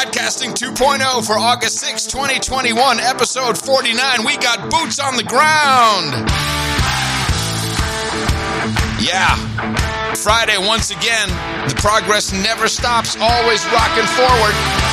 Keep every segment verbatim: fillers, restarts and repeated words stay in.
Podcasting two point oh for August sixth, twenty twenty-one, episode forty-nine. We got boots on the ground. Yeah. Friday once again. The progress never stops, always rocking forward.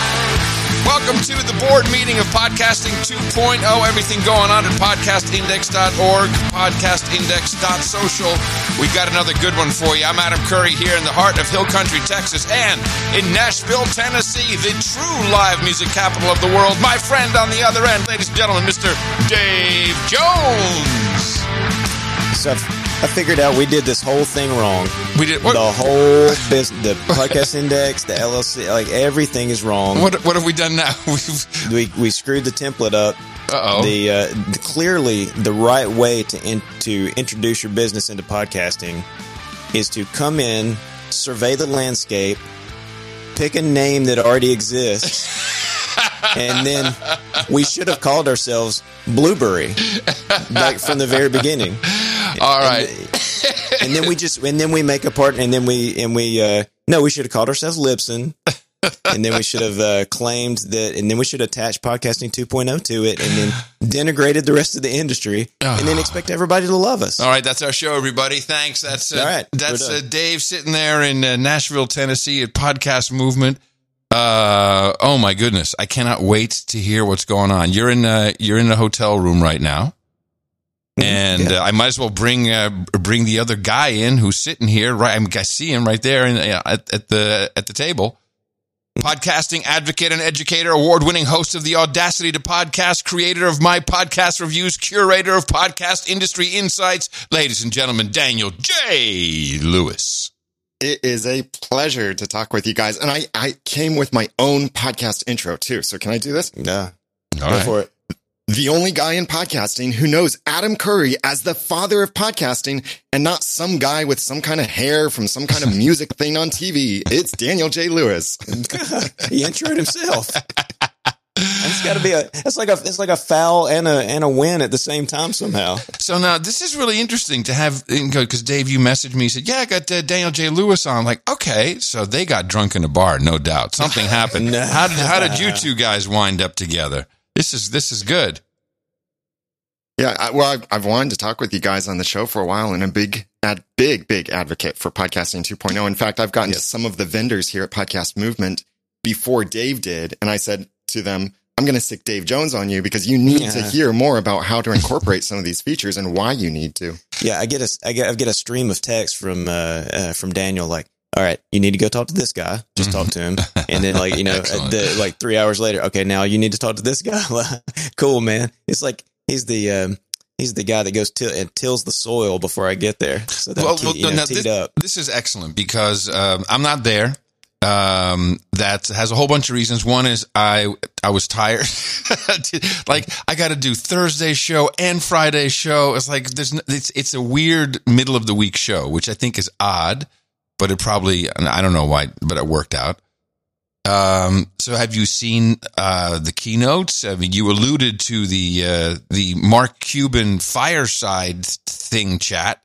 Welcome to the board meeting of Podcasting two point oh. Everything going on at podcast index dot org, podcast index dot social. We got another good one for you. I'm Adam Curry here in the heart of Hill Country, Texas, and in Nashville, Tennessee, the true live music capital of the world. My friend on the other end, ladies and gentlemen, Mister Dave Jones. So I figured out we did this whole thing wrong. We did what? The whole business, the podcast index, the L L C, like everything is wrong. What what have we done now? We've... We we screwed the template up. Uh-oh. The, uh, the clearly the right way to in, to introduce your business into podcasting is to come in, survey the landscape, pick a name that already exists, and then we should have called ourselves Blueberry, like from the very beginning. All right. And, and then we just, and then we make a part, and then we, and we, uh, no, we should have called ourselves Libsyn. And then we should have uh, claimed that, and then we should attach Podcasting two point oh to it, and then denigrated the rest of the industry, and then expect everybody to love us. All right, that's our show, everybody. Thanks. That's uh, All right, that's uh, Dave sitting there in uh, Nashville, Tennessee at Podcast Movement. Uh, oh my goodness, I cannot wait to hear what's going on. You're in uh, you're in a hotel room right now. And yeah. uh, I might as well bring uh, bring the other guy in who's sitting here. Right, I, mean, I see him right there in, uh, at, at the at the table. Podcasting advocate and educator, award-winning host of the Audacity to Podcast, creator of My Podcast Reviews, curator of podcast industry insights, ladies and gentlemen, Daniel J. Lewis. It is a pleasure to talk with you guys, and I I came with my own podcast intro too. So can I do this? Yeah, All go right. for it. The only guy in podcasting who knows Adam Curry as the father of podcasting and not some guy with some kind of hair from some kind of music thing on T V. It's Daniel J. Lewis. He introed himself. It's got to be a. It's like a. It's like a foul and a and a win at the same time somehow. So now this is really interesting to have, because Dave, you messaged me, you said, yeah, I got uh, Daniel J. Lewis on. I'm like, okay, so they got drunk in a bar, no doubt. Something happened. No. How did how did you two guys wind up together? This is this is good. Yeah, I, well, I've, I've wanted to talk with you guys on the show for a while, and a big, ad, big, big advocate for Podcasting two point oh. In fact, I've gotten yes. to some of the vendors here at Podcast Movement before Dave did, and I said to them, I'm going to stick Dave Jones on you because you need yeah. to hear more about how to incorporate some of these features and why you need to. Yeah, I get a. I get. I get a stream of text from uh, uh from Daniel like, all right, you need to go talk to this guy. Just talk to him. And then, like, you know, the, like three hours later, okay, now you need to talk to this guy. Cool, man. It's like he's the um, he's the guy that goes till and tills the soil before I get there. So that Well, key, well you know, now, teed this, up. this is excellent because um, I'm not there. Um, that has a whole bunch of reasons. One is I I was tired. Like, I got to do Thursday show and Friday show. It's like there's no, it's it's a weird middle of the week show, which I think is odd. But it probably, I don't know why, but it worked out. Um, so have you seen uh, the keynotes? I mean, you alluded to the uh, the Mark Cuban fireside thing chat.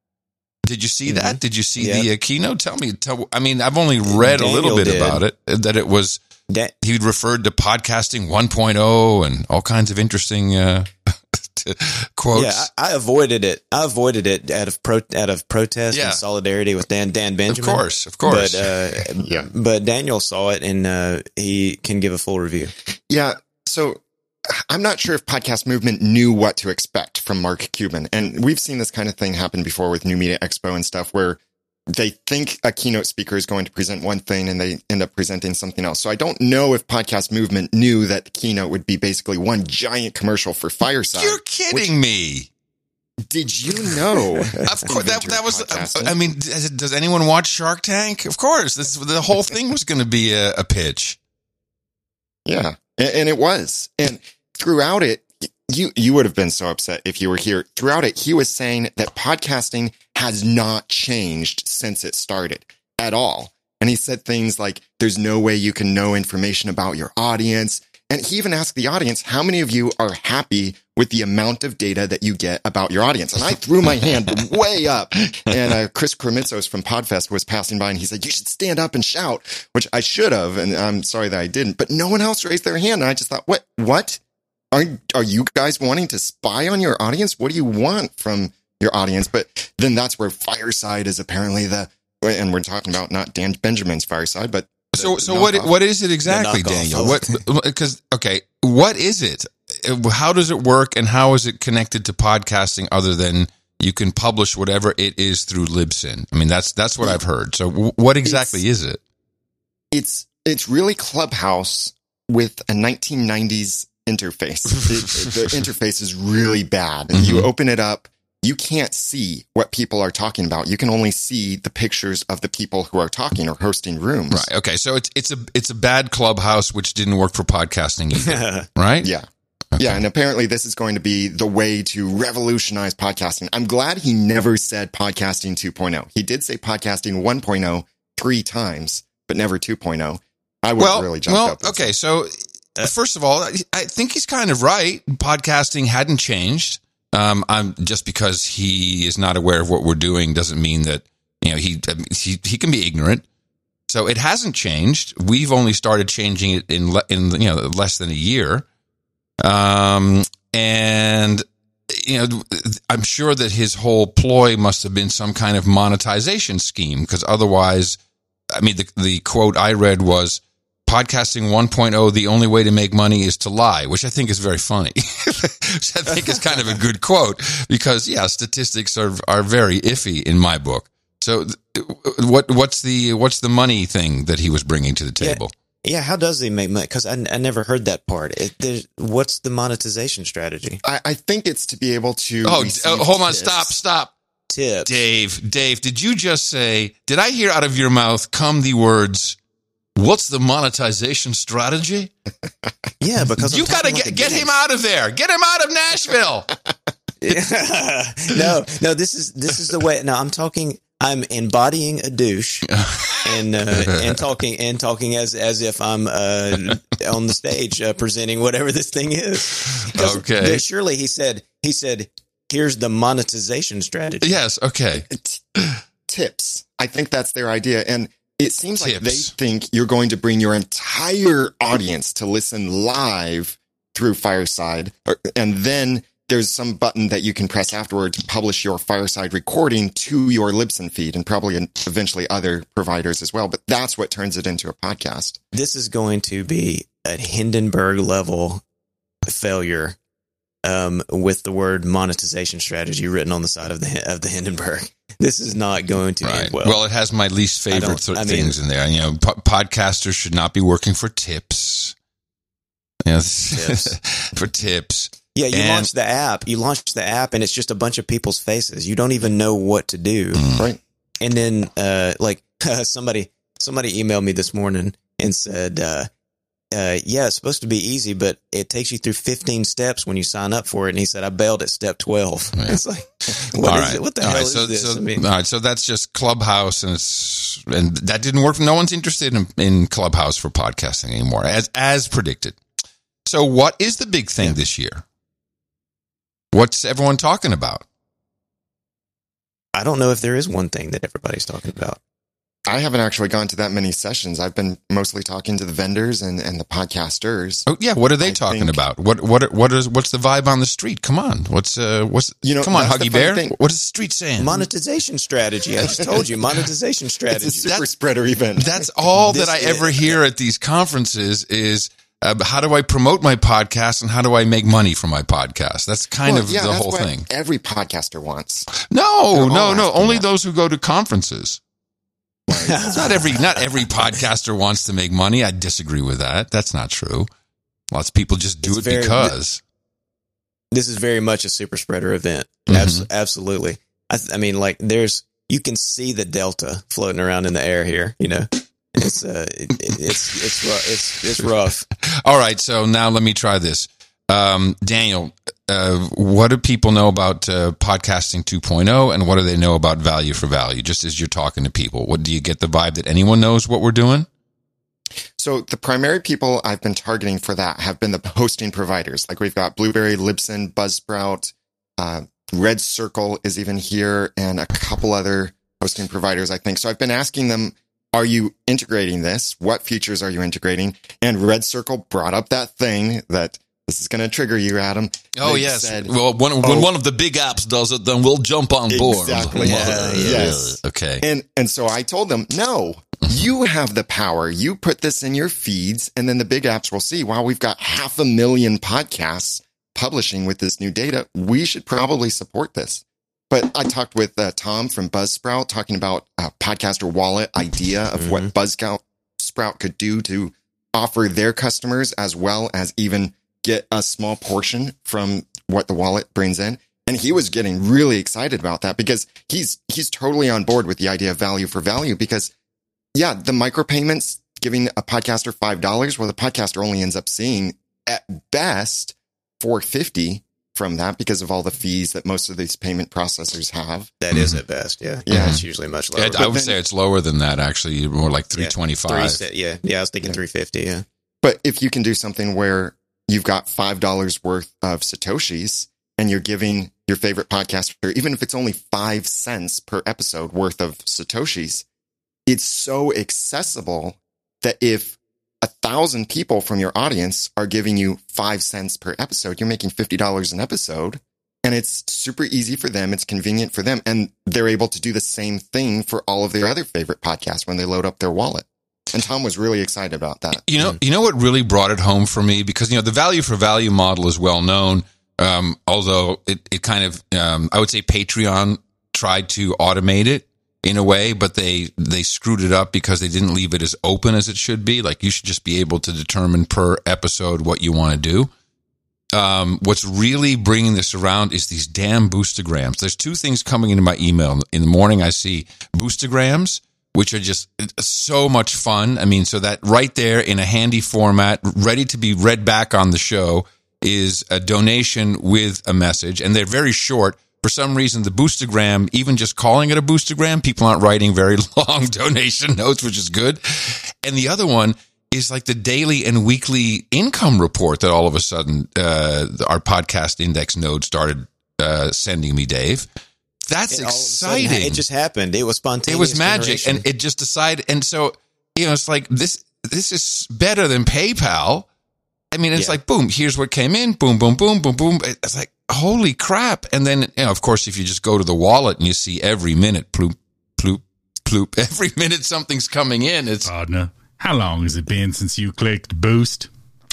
Did you see mm-hmm. that? Did you see yeah. the uh, keynote? Tell me. Tell, I mean, I've only read Daniel a little bit did. about it, that it was, Da- he referred to podcasting one point oh and all kinds of interesting uh, quotes. Yeah, I, I avoided it. I avoided it out of pro out of protest Yeah. and solidarity with Dan Dan Benjamin. Of course, of course. But uh, Yeah. but Daniel saw it and uh, he can give a full review. Yeah. So I'm not sure if Podcast Movement knew what to expect from Mark Cuban. And we've seen this kind of thing happen before with New Media Expo and stuff where they think a keynote speaker is going to present one thing and they end up presenting something else. So I don't know if Podcast Movement knew that the keynote would be basically one giant commercial for Fireside. You're kidding me. Did you know? Of course, that, that was, I mean, does, does anyone watch Shark Tank? Of course. This, the whole thing was going to be a, a pitch. Yeah. And, and it was. And throughout it, you, you would have been so upset if you were here. Throughout it, he was saying that podcasting has not changed since it started at all. And he said things like, there's no way you can know information about your audience. And he even asked the audience, how many of you are happy with the amount of data that you get about your audience? And I threw my hand way up. And uh, Chris Kremitzos from Podfest was passing by and he said, you should stand up and shout, which I should have. And I'm sorry that I didn't. But no one else raised their hand. And I just thought, what? What? Are, are you guys wanting to spy on your audience? What do you want from your audience? But then that's where Fireside is apparently the, and we're talking about not Dan Benjamin's Fireside, but the, so, the so what, knockoff. what is it exactly, Daniel? What, because, okay, what is it? How does it work and how is it connected to podcasting other than you can publish whatever it is through Libsyn? I mean, that's, that's what I've heard. So what exactly it's, is it? It's, it's really Clubhouse with a nineteen nineties interface. it, it, the interface is really bad. And mm-hmm. you open it up, you can't see what people are talking about. You can only see the pictures of the people who are talking or hosting rooms. Right. Okay. So it's it's a it's a bad Clubhouse, which didn't work for podcasting either. Right? Yeah. Okay. Yeah. And apparently this is going to be the way to revolutionize podcasting. I'm glad he never said podcasting two point oh. He did say podcasting one point oh three times, but never two point oh. I would well, really jump well, up. Well, okay. So first of all, I think he's kind of right. Podcasting hadn't changed. Um, I'm just because he is not aware of what we're doing doesn't mean that, you know, he, he, he can be ignorant. So it hasn't changed. We've only started changing it in, in, you know, less than a year. Um, and, you know, I'm sure that his whole ploy must have been some kind of monetization scheme, because otherwise, I mean, the, the quote I read was, podcasting one point oh, the only way to make money is to lie, which I think is very funny. Which I think is kind of a good quote because, yeah, statistics are are very iffy in my book. So what what's the what's the money thing that he was bringing to the table? Yeah, yeah how does he make money? Because I, I never heard that part. It, what's the monetization strategy? I, I think it's to be able to Oh, uh, hold on, tips. stop, stop. Tips. Dave, Dave, did you just say, did I hear out of your mouth come the words, what's the monetization strategy? Yeah, because you got to get, get him out of there. Get him out of Nashville. no, no, this is this is the way. No, I'm talking. I'm embodying a douche and uh, and talking and talking as as if I'm uh, on the stage uh, presenting whatever this thing is. Okay. Surely he said he said here's the monetization strategy. Yes. Okay. Tips. I think that's their idea, and it seems Tips. like they think you're going to bring your entire audience to listen live through Fireside. Or, and then there's some button that you can press afterward to publish your Fireside recording to your Libsyn feed and probably eventually other providers as well. But that's what turns it into a podcast. This is going to be a Hindenburg level failure um, with the word monetization strategy written on the side of the of the Hindenburg. This is not going to right. end well. Well, it has my least favorite th- I mean, things in there. You know, po- podcasters should not be working for tips. Yes, tips. For tips. Yeah, you and, launch the app. You launch the app, and it's just a bunch of people's faces. You don't even know what to do. Mm. Right. And then, uh, like somebody, somebody emailed me this morning and said, uh, uh, "Yeah, it's supposed to be easy, but it takes you through fifteen steps when you sign up for it." And he said, "I bailed at step twelve." Yeah. It's like, what all is right. it? What the all hell right. is so, this? So, I mean, all right, so that's just Clubhouse, and it's and that didn't work. No one's interested in, in Clubhouse for podcasting anymore, as as predicted. So, what is the big thing yeah. this year? What's everyone talking about? I don't know if there is one thing that everybody's talking about. I haven't actually gone to that many sessions. I've been mostly talking to the vendors and, and the podcasters. Oh yeah, what are they I talking think, about? What what what is what's the vibe on the street? Come on, what's uh what's you know? Come on, Huggy Bear. Thing. What is the street saying? Monetization strategy. I just told you, monetization strategy. It's a super that's, spreader event. That's all that I ever hear at these conferences is. Uh, how do I promote my podcast and how do I make money from my podcast? That's kind well, of yeah, the that's whole what thing. Every podcaster wants. No, no, no. Only that. those who go to conferences. not every not every podcaster wants to make money. I disagree with that. That's not true. Lots of people just do it's it very, because. This is very much a super spreader event. Mm-hmm. Abs- absolutely. I, th- I mean, like, there's you can see the delta floating around in the air here. You know. It's uh, it, it's it's rough. It's it's rough. All right, so now let me try this, um, Daniel. Uh, what do people know about uh, podcasting two point oh, and what do they know about value for value? Just as you're talking to people, what do you get the vibe that anyone knows what we're doing? So the primary people I've been targeting for that have been the hosting providers. Like we've got Blueberry, Libsyn, Buzzsprout, uh, Red Circle is even here, and a couple other hosting providers, I think. So I've been asking them, are you integrating this? What features are you integrating? And Red Circle brought up that thing that this is going to trigger you, Adam. Oh, They yes. said, well, when, oh, when one of the big apps does it, then we'll jump on board. Exactly. Yeah, Yes. Okay. And and so I told them, no, you have the power. You put this in your feeds, and then the big apps will see, wow, we've got half a million podcasts publishing with this new data. We should probably support this. But I talked with uh, Tom from Buzzsprout talking about a podcaster wallet idea of mm-hmm. what Buzzsprout could do to offer their customers as well as even get a small portion from what the wallet brings in. And he was getting really excited about that because he's he's totally on board with the idea of value for value because, yeah, the micropayments giving a podcaster five dollars, well, the podcaster only ends up seeing at best four fifty from that because of all the fees that most of these payment processors have. That is at best, yeah. Yeah. It's usually much lower. Yeah, I would then, say it's lower than that, actually, more like three twenty-five. Yeah, three, yeah, yeah, I was thinking yeah. three fifty, yeah. But if you can do something where you've got five dollars worth of Satoshis and you're giving your favorite podcaster, even if it's only five cents per episode worth of Satoshis, it's so accessible that if a thousand people from your audience are giving you five cents per episode, you're making fifty dollars an episode, and it's super easy for them. It's convenient for them, and they're able to do the same thing for all of their other favorite podcasts when they load up their wallet. And Tom was really excited about that. You know, you know what really brought it home for me? Because, you know, the value for value model is well known. Um, although it, it kind of, um, I would say Patreon tried to automate it in a way, but they, they screwed it up because they didn't leave it as open as it should be. Like you should just be able to determine per episode what you want to do. Um, what's really bringing this around is these damn boostograms. There's two things coming into my email. In the morning, I see boostograms, which are just so much fun. I mean, so that right there in a handy format, ready to be read back on the show, is a donation with a message. And they're very short. For some reason, the boostogram, even just calling it a boostogram, people aren't writing very long donation notes, which is good. And the other one is like the daily and weekly income report that all of a sudden uh, our podcast index node started uh, sending me, Dave. That's exciting. Sudden, it just happened. It was spontaneous. It was magic, generation. and it just decided. And so, you know, it's like this. This is better than PayPal. I mean, it's yeah. like boom. Here's what came in. Boom, boom, boom, boom, boom. It's like holy crap. And then, you know, of course, if you just go to the wallet and you see every minute, ploop, ploop, ploop. Every minute something's coming in. It's partner. How long has it been since you clicked boost?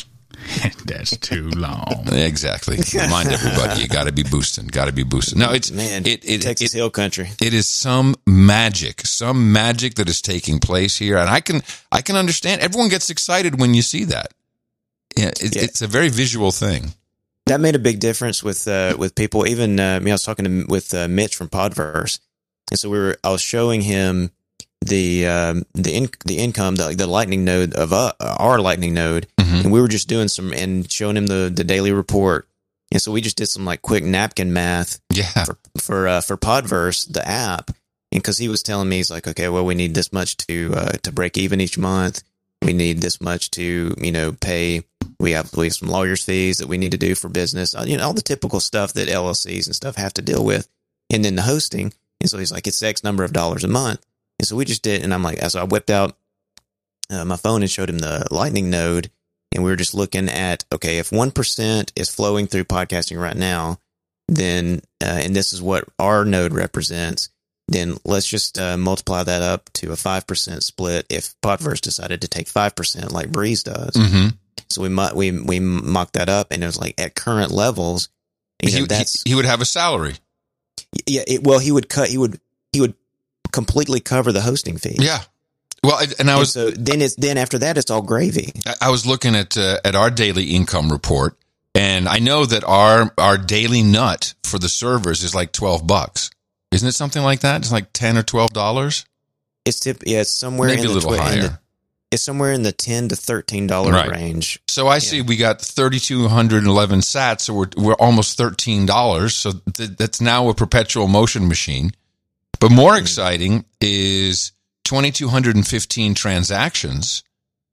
That's too long. Exactly. Remind everybody, you got to be boosting. Got to be boosting. No, it's man. It, it, Texas it, Hill Country. It is some magic, some magic that is taking place here, and I can I can understand. Everyone gets excited when you see that. Yeah, it, yeah. It's a very visual thing. That made a big difference with uh, with people. Even uh, I mean, I was talking to, with uh, Mitch from Podverse, and so we were. I was showing him the um, the in, the income, the, the Lightning node of uh, our Lightning node, mm-hmm. and we were just doing some and showing him the, the daily report. And so we just did some like quick napkin math, yeah, for for uh, for Podverse, the app, and because he was telling me, he's like, okay, well, we need this much to uh, to break even each month. We need this much to you know pay. We have we have some lawyers' fees that we need to do for business. You know, all the typical stuff that L L Cs and stuff have to deal with, and then the hosting. And so he's like, it's X number of dollars a month. And so we just did, and I'm like, so I whipped out uh, my phone and showed him the Lightning node, and we were just looking at, okay, if one percent is flowing through podcasting right now, then, uh, and this is what our node represents, then let's just uh, multiply that up to a five percent split if Podverse decided to take five percent like Breeze does. Mm-hmm. So we we we mocked that up, and it was like at current levels, you know, he, that's he, he would have a salary. Yeah, it, well, he would cut. He would he would completely cover the hosting fee. Yeah. Well, and I was and so then it's then after that it's all gravy. I was looking at uh, at our daily income report, and I know that our our daily nut for the servers is like twelve bucks. Isn't it something like that? It's like ten or twelve dollars. It's tip. Yeah, it's somewhere maybe in the a little tw- higher. In the, it's somewhere in the ten to thirteen dollar right. range. So I see yeah. we got thirty two hundred eleven sats, so we're we're almost thirteen dollars. So th- that's now a perpetual motion machine. But more mm-hmm. exciting is twenty two hundred and fifteen transactions,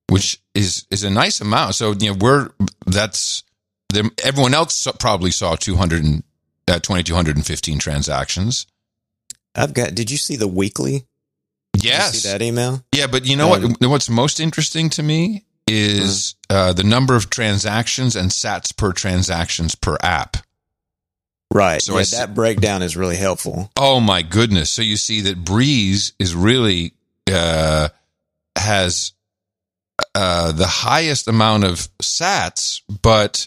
which is is a nice amount. So you know we're that's the, everyone else probably saw two hundred and uh, twenty-two fifteen transactions. I've got. Did you see the weekly? Yes. Did you see that email? Yeah, but you know Um, what? What's most interesting to me is uh, the number of transactions and sats per transactions per app. Right. So yeah, I see- that breakdown is really helpful. Oh my goodness! So you see that Breeze is really uh, has uh, the highest amount of sats, but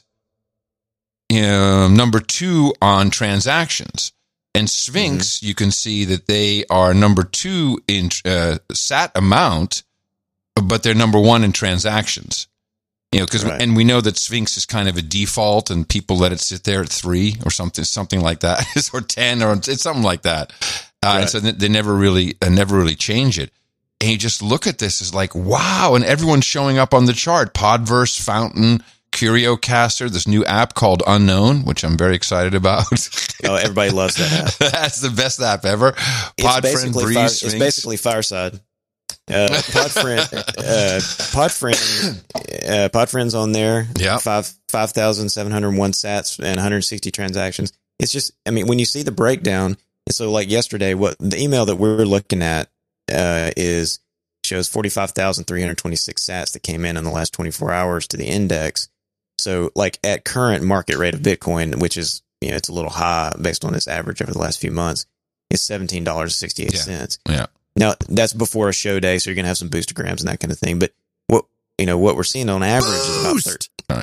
um, number two on transactions. And Sphinx, you can see that they are number two in uh, sat amount, but they're number one in transactions. You know, because Right. and we know that Sphinx is kind of a default, and people let it sit there at three or something, something like that, or ten, or it's something like that. Uh, Right. So they they never really, uh, never really change it. And you just look at this as like, wow, and everyone's showing up on the chart. Podverse, Fountain, CurioCaster, this new app called Unknown, which I'm very excited about. Oh, everybody loves that app. That's the best app ever. It's Podfriend, basically Breeze, fire, it's Sphinx. basically Fireside. Uh, Podfriend, uh, Podfriend, uh, Podfriend's on there. Yeah. five five thousand seven hundred one sats and one hundred sixty transactions. It's just, I mean, when you see the breakdown, and so like yesterday, what the email that we're looking at uh, is shows forty five thousand three hundred twenty six sats that came in in the last twenty four hours to the index. So, like at current market rate of Bitcoin, which is, you know, it's a little high based on its average over the last few months, it's seventeen dollars and sixty-eight cents. Yeah. Yeah. Now, that's before a show day, so you're going to have some boostergrams and that kind of thing. But what, you know, what we're seeing on average is about thirty. All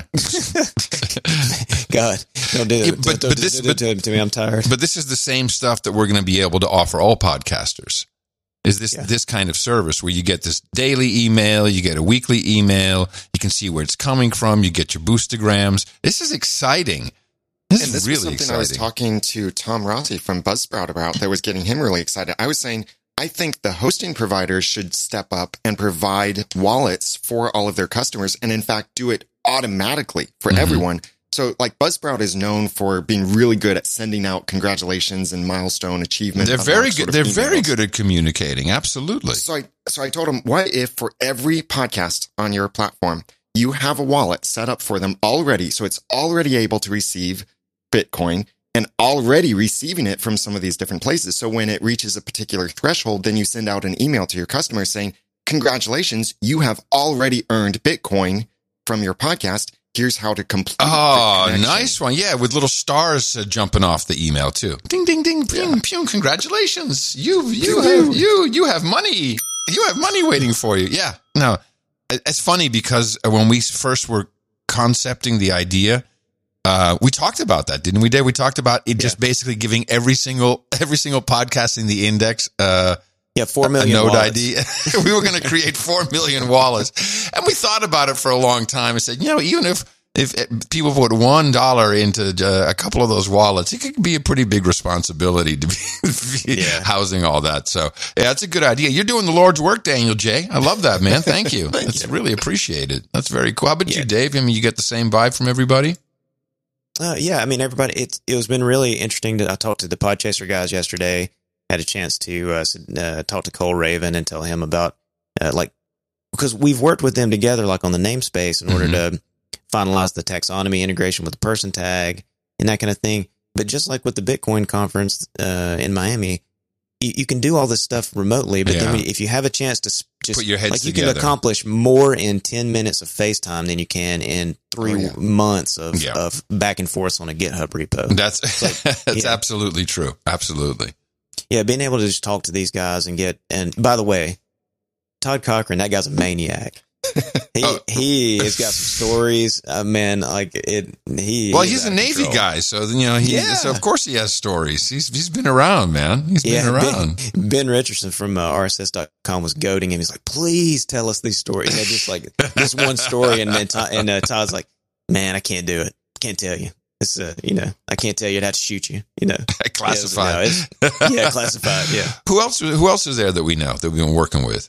right. God, don't do Yeah, that. but- Don't but do this- it but- to, to me. I'm tired. But this is the same stuff that we're going to be able to offer all podcasters. Is this Yeah. this kind of service where you get this daily email, you get a weekly email, you can see where it's coming from, you get your boostergrams. This is exciting. This And is this really was something I was exciting. talking to Tom Rossi from Buzzsprout about that was getting him really excited. I was saying, I think the hosting providers should step up and provide wallets for all of their customers and, in fact, do it automatically for Mhm. everyone. So, like, Buzzsprout is known for being really good at sending out congratulations and milestone achievement. They're very sort good. of They're very emails. good at communicating. Absolutely. So I, so I told him, what if for every podcast on your platform, you have a wallet set up for them already, so it's already able to receive Bitcoin and already receiving it from some of these different places. So when it reaches a particular threshold, then you send out an email to your customer saying, congratulations, you have already earned Bitcoin from your podcast. Here's how to complete Oh, the connection. nice one. Yeah, with little stars uh, jumping off the email too. Ding, ding, ding, pew, pew. Congratulations. You, you have, you, you have money. You have money waiting for you. Yeah. No, it- it's funny because when we first were concepting the idea, uh, we talked about that, didn't we, Dave? We talked about it just basically giving every single, every single podcast in the index, uh, Yeah, four a million node wallets. I D. We were going to create four million wallets, and we thought about it for a long time and said, you know, even if if people put one dollar into uh, a couple of those wallets, it could be a pretty big responsibility to be Yeah. housing all that. So, yeah, that's a good idea. You're doing the Lord's work, Daniel J. I love that, man. Thank you. That's really appreciated. That's very cool. How about Yeah. you, Dave? I mean, you get the same vibe from everybody. Uh, yeah, I mean, everybody. It it was been really interesting. To, I talked to the Podchaser guys yesterday. Had a chance to uh, s- uh, talk to Cole Raven and tell him about uh, like because we've worked with them together, like on the namespace, in order to finalize the taxonomy integration with the person tag and that kind of thing. But just like with the Bitcoin conference uh, in Miami, you, you can do all this stuff remotely. But then Yeah. if you have a chance to s- just Put your heads like you together. can accomplish more in ten minutes of FaceTime than you can in three Oh, yeah. months of, Yeah. of back and forth on a GitHub repo. That's that's yeah. absolutely true. Absolutely. Yeah, being able to just talk to these guys and get, and by the way, Todd Cochran, that guy's a maniac. He Oh. he has got some stories, uh, man. Like it, he. Well, is he's a out of Navy control. guy, so you know he. Yeah. So of course he has stories. He's he's been around, man. He's Yeah, been around. Ben, Ben Richardson from uh, R S S dot com was goading him. He's like, "Please tell us these stories." You know, just like just one story, and then Todd, and uh, Todd's like, "Man, I can't do it. Can't tell you. It's uh, you know, I can't tell you. I'd have to shoot you. You know, Classified. Yeah, it was- no, it's- yeah, classified. Yeah. Who else? Who else is there that we know that we've been working with?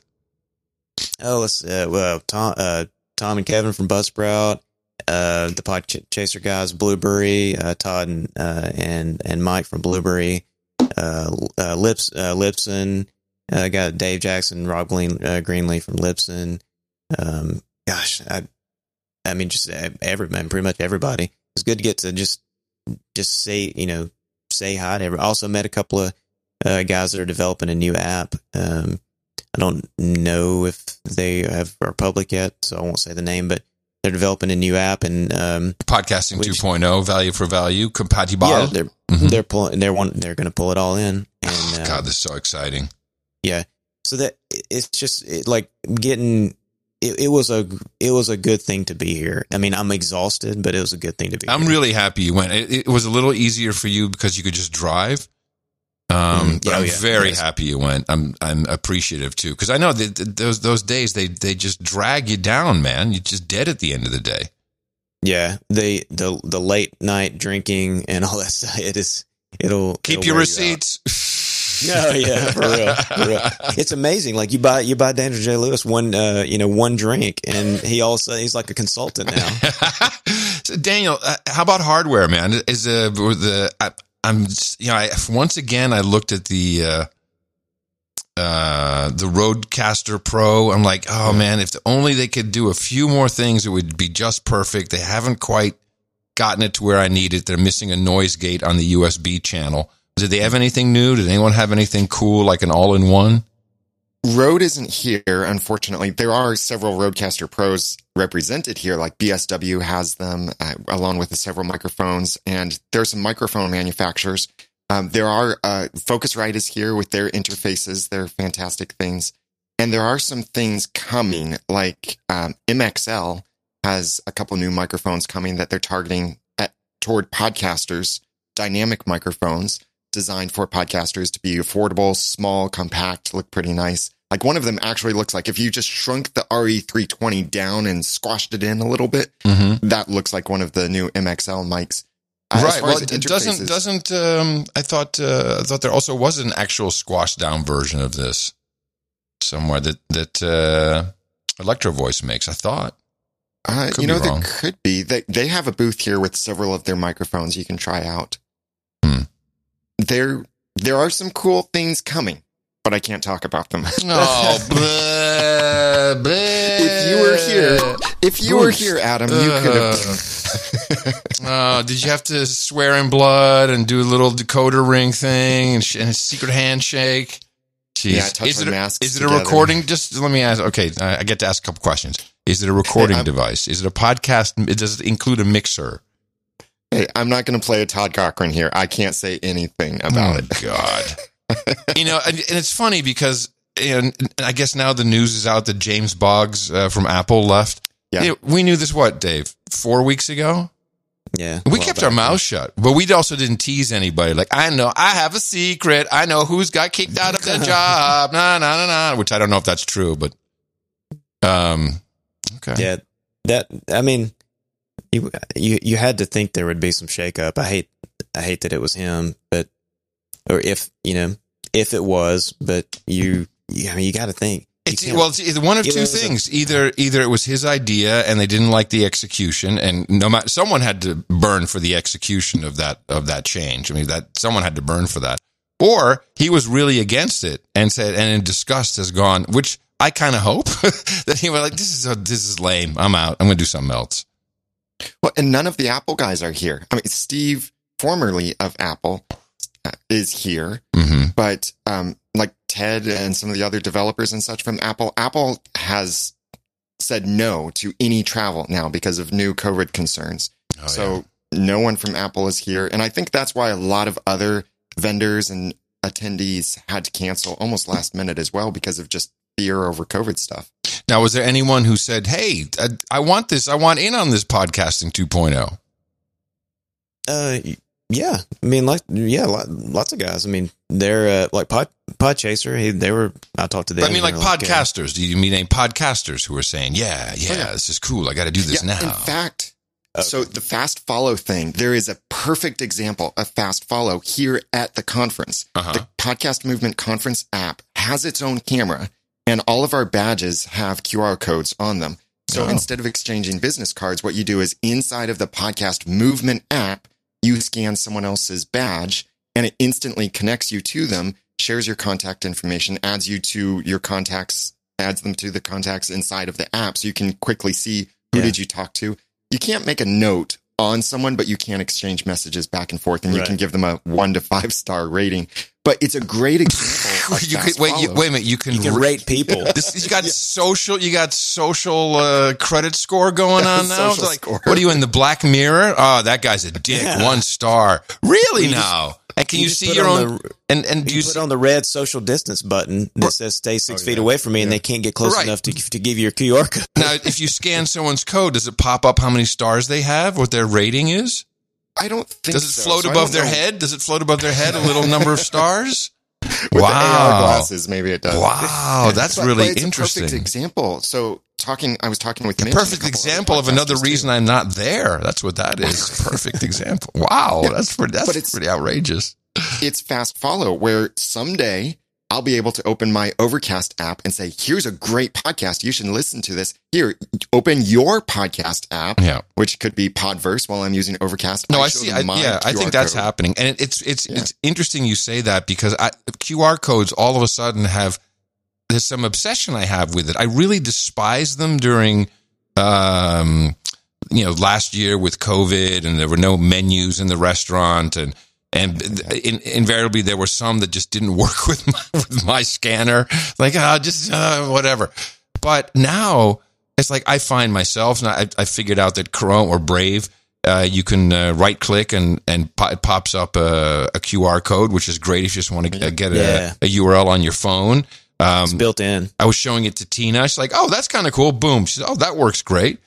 Oh, let's uh, well, Tom, uh, Tom and Kevin from Buzzsprout, uh, the Podchaser guys, Blueberry, uh, Todd and uh, and and Mike from Blueberry, uh, uh, Lips uh, Lipson, uh, got Dave Jackson, Rob Green, uh, Greenlee from Lipson, um, gosh, I, I mean, just everybody, pretty much everybody. It's good to get to just, just say, you know, say hi to everyone. Also met a couple of uh, guys that are developing a new app. Um, I don't know if they have are public yet, so I won't say the name, but they're developing a new app and um, Podcasting which, two point oh, value for value, compatible. Yeah, they're mm-hmm. they're pulling. They're one. They're going to pull it all in. And, oh, uh, God, this is so exciting. Yeah. So that it's just it, like getting. It, it was a it was a good thing to be here. I mean, I'm exhausted, but it was a good thing to be. I'm here. really happy you went. It, it was a little easier for you because you could just drive. Um, Mm, but yeah, I'm yeah, very yes. happy you went. I'm I'm appreciative too because I know that that those those days they they just drag you down, man. You're just dead at the end of the day. Yeah, the the the late night drinking and all that stuff. It is. It'll Keep it'll your wear you receipts. out. No, yeah, for real, for real. It's amazing. Like you buy you buy Daniel J. Lewis one uh you know one drink, and he also he's like a consultant now. So Daniel, uh, how about hardware, man? Is uh, the I, I'm you know I, once again I looked at the uh, uh, the Rodecaster Pro. I'm like, oh man, if only they could do a few more things, it would be just perfect. They haven't quite gotten it to where I need it. They're missing a noise gate on the U S B channel. Did they have anything new? Did anyone have anything cool like an all-in-one? Rode isn't here, unfortunately. There are several Rodecaster Pros represented here, like B S W has them, uh, along with the several microphones, and there are some microphone manufacturers. Um, there are, uh, Focusrite is here with their interfaces. They're fantastic things. And there are some things coming, like um, M X L has a couple new microphones coming that they're targeting at toward podcasters, dynamic microphones designed for podcasters to be affordable, small, compact, look pretty nice. Like one of them actually looks like if you just shrunk the R E three twenty down and squashed it in a little bit, Mm-hmm. that looks like one of the new M X L mics. Uh, as Right. far Well, as it interfaces- doesn't doesn't um, I thought uh, I thought there also was an actual squashed down version of this somewhere that that uh, Electro Voice makes. I thought. Uh, Could you know, be wrong. there could be. They, they have a booth here with several of their microphones you can try out. Hmm. There, there are some cool things coming, but I can't talk about them. Oh, blah, blah. If you were here, if you were here, Adam, you could have. Oh, did you have to swear in blood and do a little decoder ring thing and, sh- and a secret handshake? Jeez. Yeah, touch is our it a, masks is it a together. recording? Just let me ask. Okay, I, I get to ask a couple questions. Is it a recording Hey, I'm- device? Is it a podcast? It does it include a mixer? Hey, I'm not going to play a Todd Cochran here. I can't say anything about Oh, it. God. You know, and, and it's funny because, and, and I guess now the news is out that James Boggs uh, from Apple left. Yeah. You know, we knew this, what, Dave? Four weeks ago? Yeah, We well, kept back our then. mouths shut, but we also didn't tease anybody. Like, I know, I have a secret. I know who's got kicked out of their job. Nah, nah, nah, nah. Which I don't know if that's true, but, um, okay. Yeah, that I mean, you you you had to think there would be some shakeup. I hate I hate that it was him, but or if you know if it was, but you you, I mean, you got to think. You It's, can't- well, it's either one of it two was a- things. Either either it was his idea and they didn't like the execution, and no matter someone had to burn for the execution of that of that change. I mean, that someone had to burn for that, or he was really against it and said, and in disgust has gone. Which I kind of hope that he was like, "This is a, this is lame. I'm out. I'm going to do something else." Well, and none of the Apple guys are here. I mean, Steve, formerly of Apple, uh, is here, Mm-hmm. but um, like Ted and some of the other developers and such from Apple, Apple has said no to any travel now because of new COVID concerns. Oh, so no one from Apple is here. And I think that's why a lot of other vendors and attendees had to cancel almost last minute as well because of just fear over COVID stuff. Now, was there anyone who said, "Hey, I, I want this. I want in on this podcasting two point oh"? Uh, yeah. I mean, like, yeah, lot, lots of guys. I mean, they're uh, like Pod Podchaser. He, they were. I talked to them. But I mean, like they're uh, podcasters. Do you mean any podcasters who are saying, "Yeah, yeah, Oh, yeah. this is cool. I got to do this Yeah, now"? in fact, Okay. so the fast follow thing, there is a perfect example of fast follow here at the conference. Uh-huh. The Podcast Movement conference app has its own camera, and all of our badges have Q R codes on them. So Oh. instead of exchanging business cards, what you do is inside of the Podcast Movement app, you scan someone else's badge, and it instantly connects you to them, shares your contact information, adds you to your contacts adds them to the contacts inside of the app, so you can quickly see who Yeah. did you talk to. You can't make a note on someone, but you can exchange messages back and forth, and you Right. can give them a one to five star rating. But it's a great example. Of you fast could, wait, you, follow. wait a minute. You can, You can ra- rate people. This, you got social. You got social uh, credit score going on now. It's Social like, score. what are you in the Black Mirror? Oh, that guy's a dick. Yeah. One star. Really You just- now? And can you you, just see put your on own? the- and and do You you put see, on the red social distance button that says "Stay six Oh, feet yeah. away from me," and Yeah. they can't get close Right. enough to to give you your Q R code. now? If you scan someone's code, does it pop up how many stars they have? What their rating is? I don't think Does it so. float So I above don't their know. head? Does it float above their head? A little number of stars? With the A R Wow. glasses, maybe it does. Wow, that's But- really but it's interesting. A perfect example. So talking, I was talking with A Mitch and a perfect couple example other of another podcasters, reason too. I'm not there. That's what that is. Perfect example. Wow, that's pretty. But That's it's- pretty outrageous. It's fast follow, where someday I'll be able to open my Overcast app and say, here's a great podcast. You should listen to this. Here, open your podcast app, Yeah. which could be Podverse while I'm using Overcast. No, I show see. them I, my yeah, I Q R think that's code. happening, and it, it's it's Yeah. it's interesting you say that because I, Q R codes all of a sudden have there's some obsession I have with it. I really despise them during, um, you know, last year with COVID, and there were no menus in the restaurant, and and in, invariably there were some that just didn't work with my, with my scanner. Like, ah, just uh, whatever. But now it's like I find myself, and I, I figured out that Chrome or Brave. Uh, you can uh, right click and and po- it pops up a, a Q R code, which is great if you just want to get a, Yeah. a U R L on your phone. Um, It's built in. I was showing it to Tina. She's like, "Oh, that's kind of cool." Boom. She said, "Oh, that works great."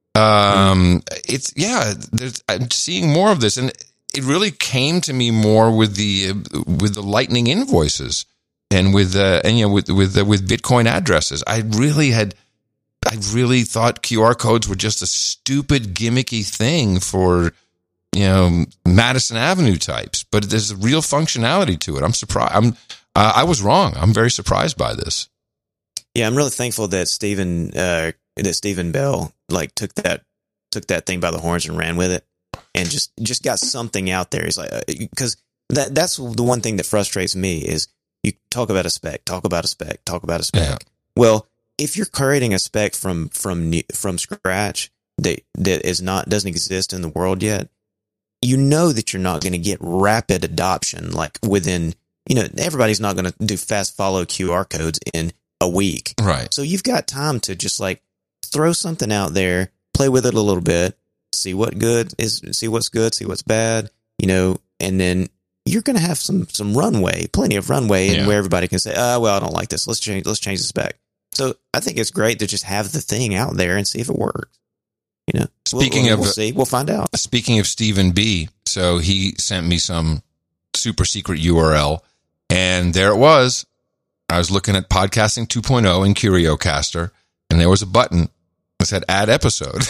Um, it's yeah. There's, I'm seeing more of this, and it really came to me more with the uh, with the Lightning invoices and with uh, and you know with with uh, with Bitcoin addresses. I really had. I really thought Q R codes were just a stupid, gimmicky thing for, you know, Madison Avenue types. But there's a real functionality to it. I'm surprised. I'm. Uh, I was wrong. I'm very surprised by this. Yeah, I'm really thankful that Stephen uh, that Stephen Bell like took that took that thing by the horns and ran with it, and just just got something out there. He's like, because that that's the one thing that frustrates me is you talk about a spec, talk about a spec, talk about a spec. Yeah. Well, if you're creating a spec from from new- from scratch that that is not doesn't exist in the world yet, you know that you're not going to get rapid adoption like within. You know, everybody's not going to do fast follow Q R codes in a week. Right. So you've got time to just like throw something out there, play with it a little bit, see what good is, see what's good, see what's bad, you know, and then you're going to have some, some runway, plenty of runway, and Yeah. where everybody can say, oh, well, I don't like this. Let's change, let's change the spec. So I think it's great to just have the thing out there and see if it works. You know, Speaking we'll, of- we'll see, we'll find out. Speaking of Stephen B, so he sent me some super secret U R L, and there it was. I was looking at Podcasting two point oh in CurioCaster, and there was a button that said "Add episode."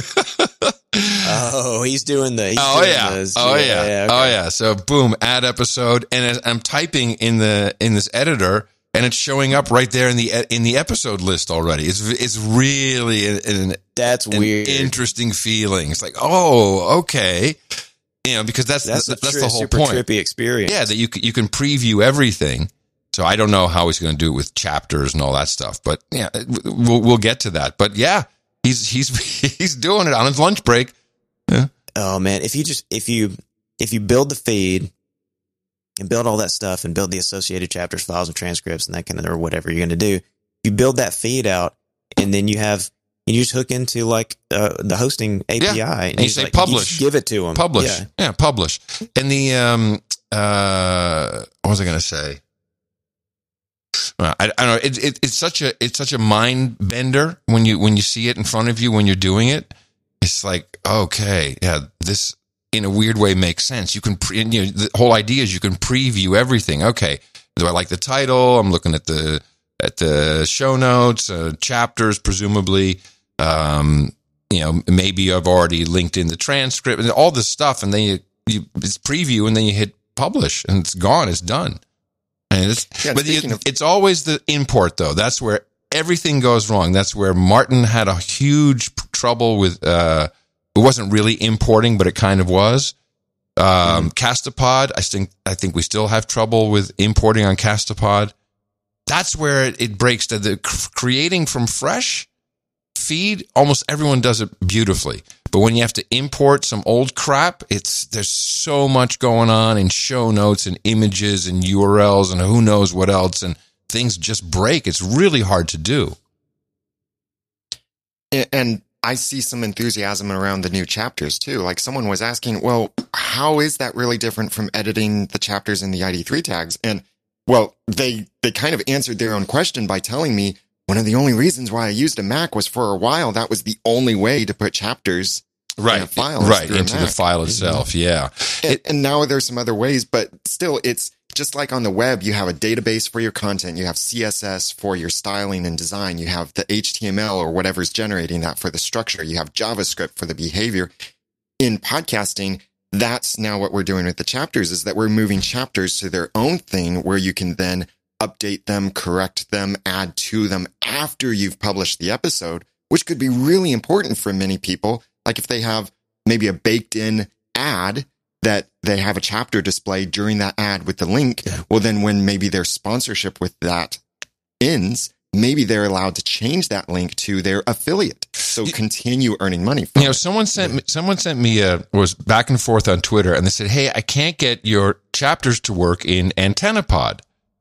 Oh, he's doing the. He's oh doing yeah, those. oh yeah, okay. oh yeah. So boom, add episode, and as I'm typing in the in this editor, and it's showing up right there in the in the episode list already. It's it's really an, an, That's an weird. interesting feeling. It's like, oh, okay, you know, because that's That's the, a that's tri- the whole super point. trippy experience. Yeah, that you can, you can preview everything. So I don't know how he's going to do it with chapters and all that stuff, but yeah, we'll we'll get to that. But yeah, he's he's he's doing it on his lunch break. Oh man, if you just if you if you build the feed and build all that stuff and build the associated chapters, files, and transcripts and that kind of or whatever you're going to do, you build that feed out, and then you have you just hook into like uh, the hosting A P I, Yeah. and, you just, say like, publish. you just give it to them, Publish, Yeah. yeah, publish. And the um uh, what was I going to say? Uh, I, I don't know. It, it, it's such a it's such a mind bender when you when you see it in front of you when you're doing it. It's like, okay, yeah, this in a weird way makes sense. You can, pre- you know, the whole idea is you can preview everything. Okay, do I like the title? I'm looking at the at the show notes, uh, chapters, presumably. Um, you know, maybe I've already linked in the transcript and all this stuff, and then you, you it's preview, and then you hit publish, and it's gone. It's done. And it's, Yeah, but speaking it, of- it's always the import, though. That's where everything goes wrong. That's where Martin had a huge p- trouble with. Uh, it wasn't really importing, but it kind of was. Um, Mm-hmm. Castopod, I think. I think we still have trouble with importing on Castopod. that's where it, it breaks. The, the creating from fresh feed, almost everyone does it beautifully. But when you have to import some old crap, it's there's so much going on in show notes and images and U R Ls and who knows what else, and things just break. It's really hard to do. And I see some enthusiasm around the new chapters too. Like someone was asking, well, how is that really different from editing the chapters in the I D three tags? And well, they, they kind of answered their own question by telling me one of the only reasons why I used a Mac was for a while. That was the only way to put chapters right, in files right into the file itself. Mm-hmm. Yeah. And, It, and now there's some other ways, but still it's, just like on the web, you have a database for your content, you have C S S for your styling and design, you have the H T M L or whatever's generating that for the structure, you have JavaScript for the behavior. In podcasting, that's now what we're doing with the chapters, is that we're moving chapters to their own thing where you can then update them, correct them, add to them after you've published the episode, which could be really important for many people. Like if they have maybe a baked in ad that they have a chapter display during that ad with the link. Yeah. Well, then when maybe their sponsorship with that ends, maybe they're allowed to change that link to their affiliate. So you, continue earning money from you know, it. someone sent me, someone sent me a, was back and forth on Twitter, and they said, hey, I can't get your chapters to work in AntennaPod.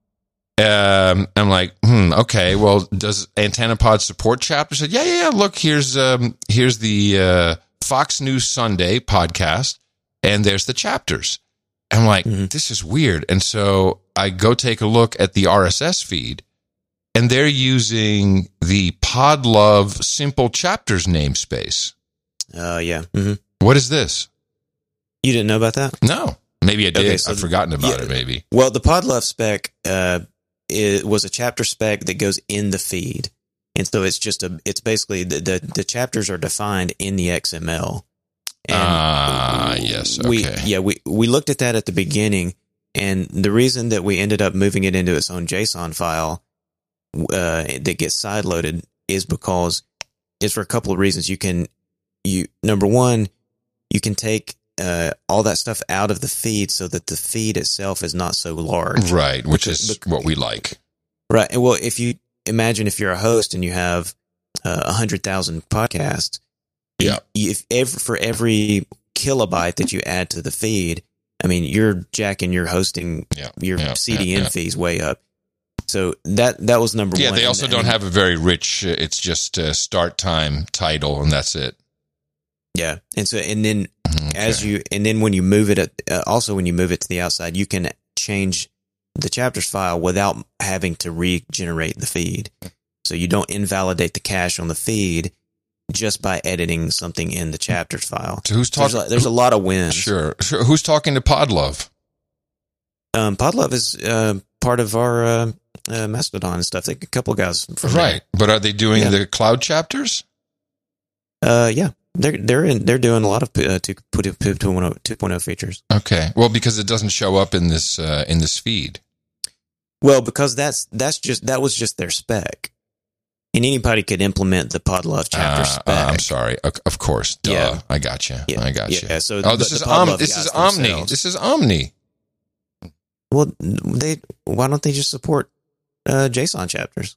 Um, I'm like, hmm, okay, well, does AntennaPod support chapters? I said, yeah, yeah, yeah. Look, here's, um, here's the, uh, Fox News Sunday podcast. And there's the chapters. I'm like, mm-hmm. This is weird. And so I go take a look at the R S S feed, and they're using the Podlove Simple Chapters namespace. Oh, uh, yeah. Mm-hmm. What is this? You didn't know about that? No. Maybe I did. Okay, so I've forgotten about yeah, it, maybe. Well, the Podlove spec uh, it was a chapter spec that goes in the feed. And so it's just a, it's basically the, the, the chapters are defined in the X M L. Ah, uh, yes. Okay. We, yeah, we, we looked at that at the beginning, and the reason that we ended up moving it into its own JSON file uh, that gets sideloaded is because it's for a couple of reasons. You can, you number one, you can take uh, all that stuff out of the feed so that the feed itself is not so large. Right, which because, is what we like. Right. And well, if you imagine if you're a host and you have uh, one hundred thousand podcasts, yeah. If every, for every kilobyte that you add to the feed, I mean, you're jacking your hosting, yeah, your yeah, C D N yeah, yeah. fees way up. So that that was number yeah, one. Yeah, they also and, don't and, have a very rich. Uh, it's just a start time title, and that's it. Yeah, and so and then okay. as you and then when you move it, at, uh, also when you move it to the outside, you can change the chapters file without having to regenerate the feed. So you don't invalidate the cache on the feed just by editing something in the chapters file. So who's talking? There's, a, there's a lot of wins. Sure, sure. Who's talking to Podlove? Um, Podlove is uh, part of our uh, uh, Mastodon and stuff. Like a couple of guys from right. there. But are they doing yeah. the cloud chapters? Uh, yeah, they're they're in, they're doing a lot of uh, two point oh features. Okay, well, because it doesn't show up in this uh, in this feed. Well, because that's that's just that was just their spec. And anybody could implement the Podlove chapter uh, spec. Uh, I'm sorry. Of course. Duh. Yeah. I got you. Yeah. I got you. Yeah. So, oh, this is Om- This is Omni. Themselves. This is Omni. Well, they why don't they just support uh, JSON chapters?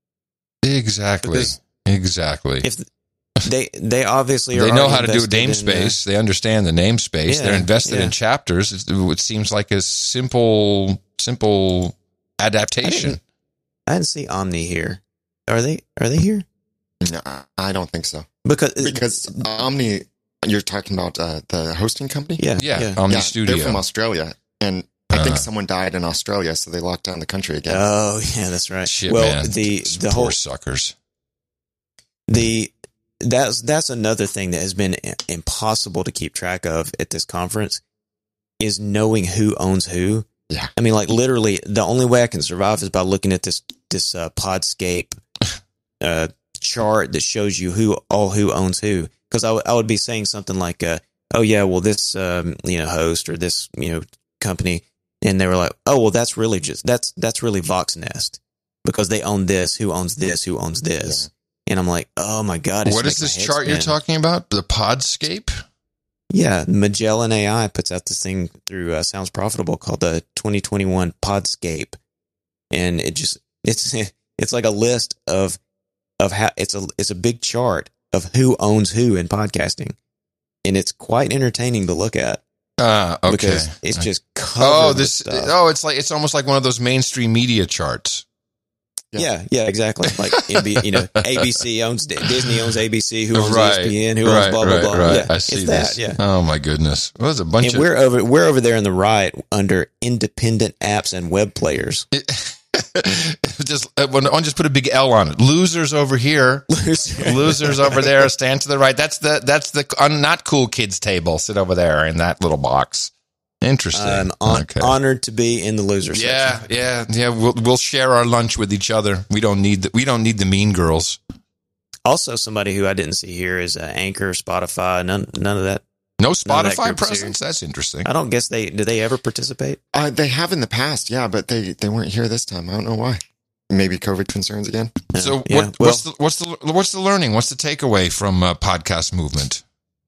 Exactly. Because exactly. If they they obviously are they know how to do a namespace. In, uh, they understand the namespace. Yeah, They're invested yeah. in chapters. It, it seems like a simple simple adaptation. I didn't, I didn't see Omni here. Are they? Are they here? No, I don't think so. Because because Omni, you're talking about uh, the hosting company. Yeah, yeah, yeah. Omni yeah, Studio. They're from Australia, and I uh, think someone died in Australia, so they locked down the country again. Oh, yeah, that's right. Shit, well, man. the Some the poor whole suckers. The that's that's another thing that has been impossible to keep track of at this conference is knowing who owns who. Yeah, I mean, like literally, the only way I can survive is by looking at this this uh, Podscape uh, chart that shows you who all who owns who. Because I, w- I would be saying something like, uh, "Oh yeah, well this um, you know host or this you know company," and they were like, "Oh well, that's really just that's that's really VoxNest because they own this. Who owns this? Who owns this?" Yeah. And I'm like, "Oh my god!" What is this chart spin. You're talking about? The Podscape? Yeah, Magellan A I puts out this thing through uh, Sounds Profitable called the twenty twenty-one Podscape, and it just It's it's like a list of of how it's a it's a big chart of who owns who in podcasting, and it's quite entertaining to look at. Uh, okay. Because it's just covered oh, with this. stuff. Oh, it's like it's almost like one of those mainstream media charts. Yeah, yeah, yeah exactly. Like N B, you know, A B C owns Disney owns A B C, who owns right, E S P N, who right, owns blah blah right, blah. Right. Yeah, I see it's this. that. Yeah. Oh my goodness. Well, there's a bunch and of. we're over we're over there on the right under independent apps and web players. It, just uh, I'll just put a big L on it. Losers over here. Loser. Losers over there. Stand to the right. That's the that's the uh, not cool kids table. Sit over there in that little box. Interesting. I'm on, okay. honored to be in the loser Yeah, section. yeah, yeah. We'll we'll share our lunch with each other. We don't need the, we don't need the mean girls. Also, somebody who I didn't see here is uh, Anchor, Spotify. None, none of that. No None of that Spotify group presence. here. That's interesting. I don't guess they do. They ever participate? Uh, they have in the past, yeah, but they, they weren't here this time. I don't know why. Maybe COVID concerns again. No. So Yeah, what, well, what's the what's the what's the learning? What's the takeaway from uh, podcast movement?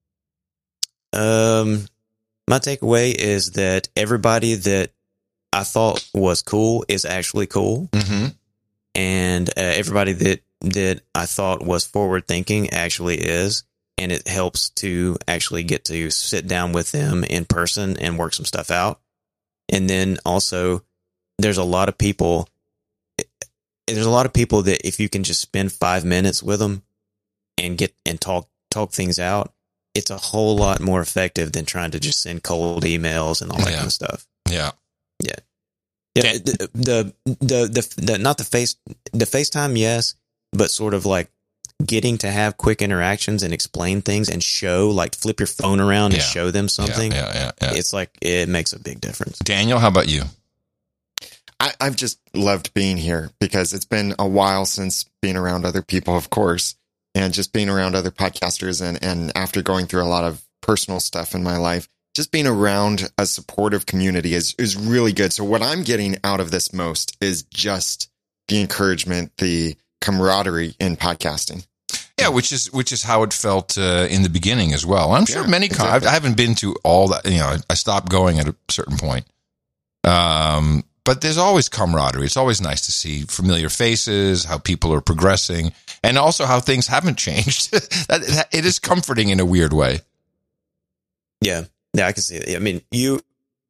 Um, my takeaway is that everybody that I thought was cool is actually cool, Mm-hmm. and uh, everybody that that I thought was forward thinking actually is, and it helps to actually get to sit down with them in person and work some stuff out. And then also, there's a lot of people. There's a lot of people that if you can just spend five minutes with them and get and talk talk things out, it's a whole lot more effective than trying to just send cold emails and all that Yeah. kind of stuff. Yeah. Yeah. Yeah. The, the, the, the, the, not the face, the FaceTime, yes, but sort of like getting to have quick interactions and explain things and show, like flip your phone around and Yeah. show them something. Yeah, yeah, yeah, yeah. It's like, it makes a big difference. Daniel, how about you? I, I've just loved being here because it's been a while since being around other people, of course, and just being around other podcasters. And, and after going through a lot of personal stuff in my life, just being around a supportive community is, is really good. So what I'm getting out of this most is just the encouragement, the camaraderie in podcasting. Yeah, which is which is how it felt uh, in the beginning as well. I'm sure Yeah, many. Con- exactly. I haven't been to all that. You know, I stopped going at a certain point. Um, but there's always camaraderie. It's always nice to see familiar faces, how people are progressing, and also how things haven't changed. that, that, it is comforting in a weird way. Yeah. Yeah, I can see it. I mean, you.